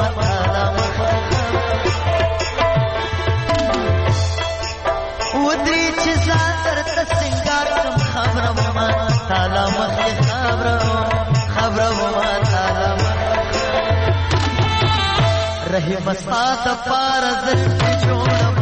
Speaker 4: ودري وی چې ځان درته سنگار کم خبره وما تعالی مخې خبره وما تعالی مخې رحم استا د پار زلفې جوړه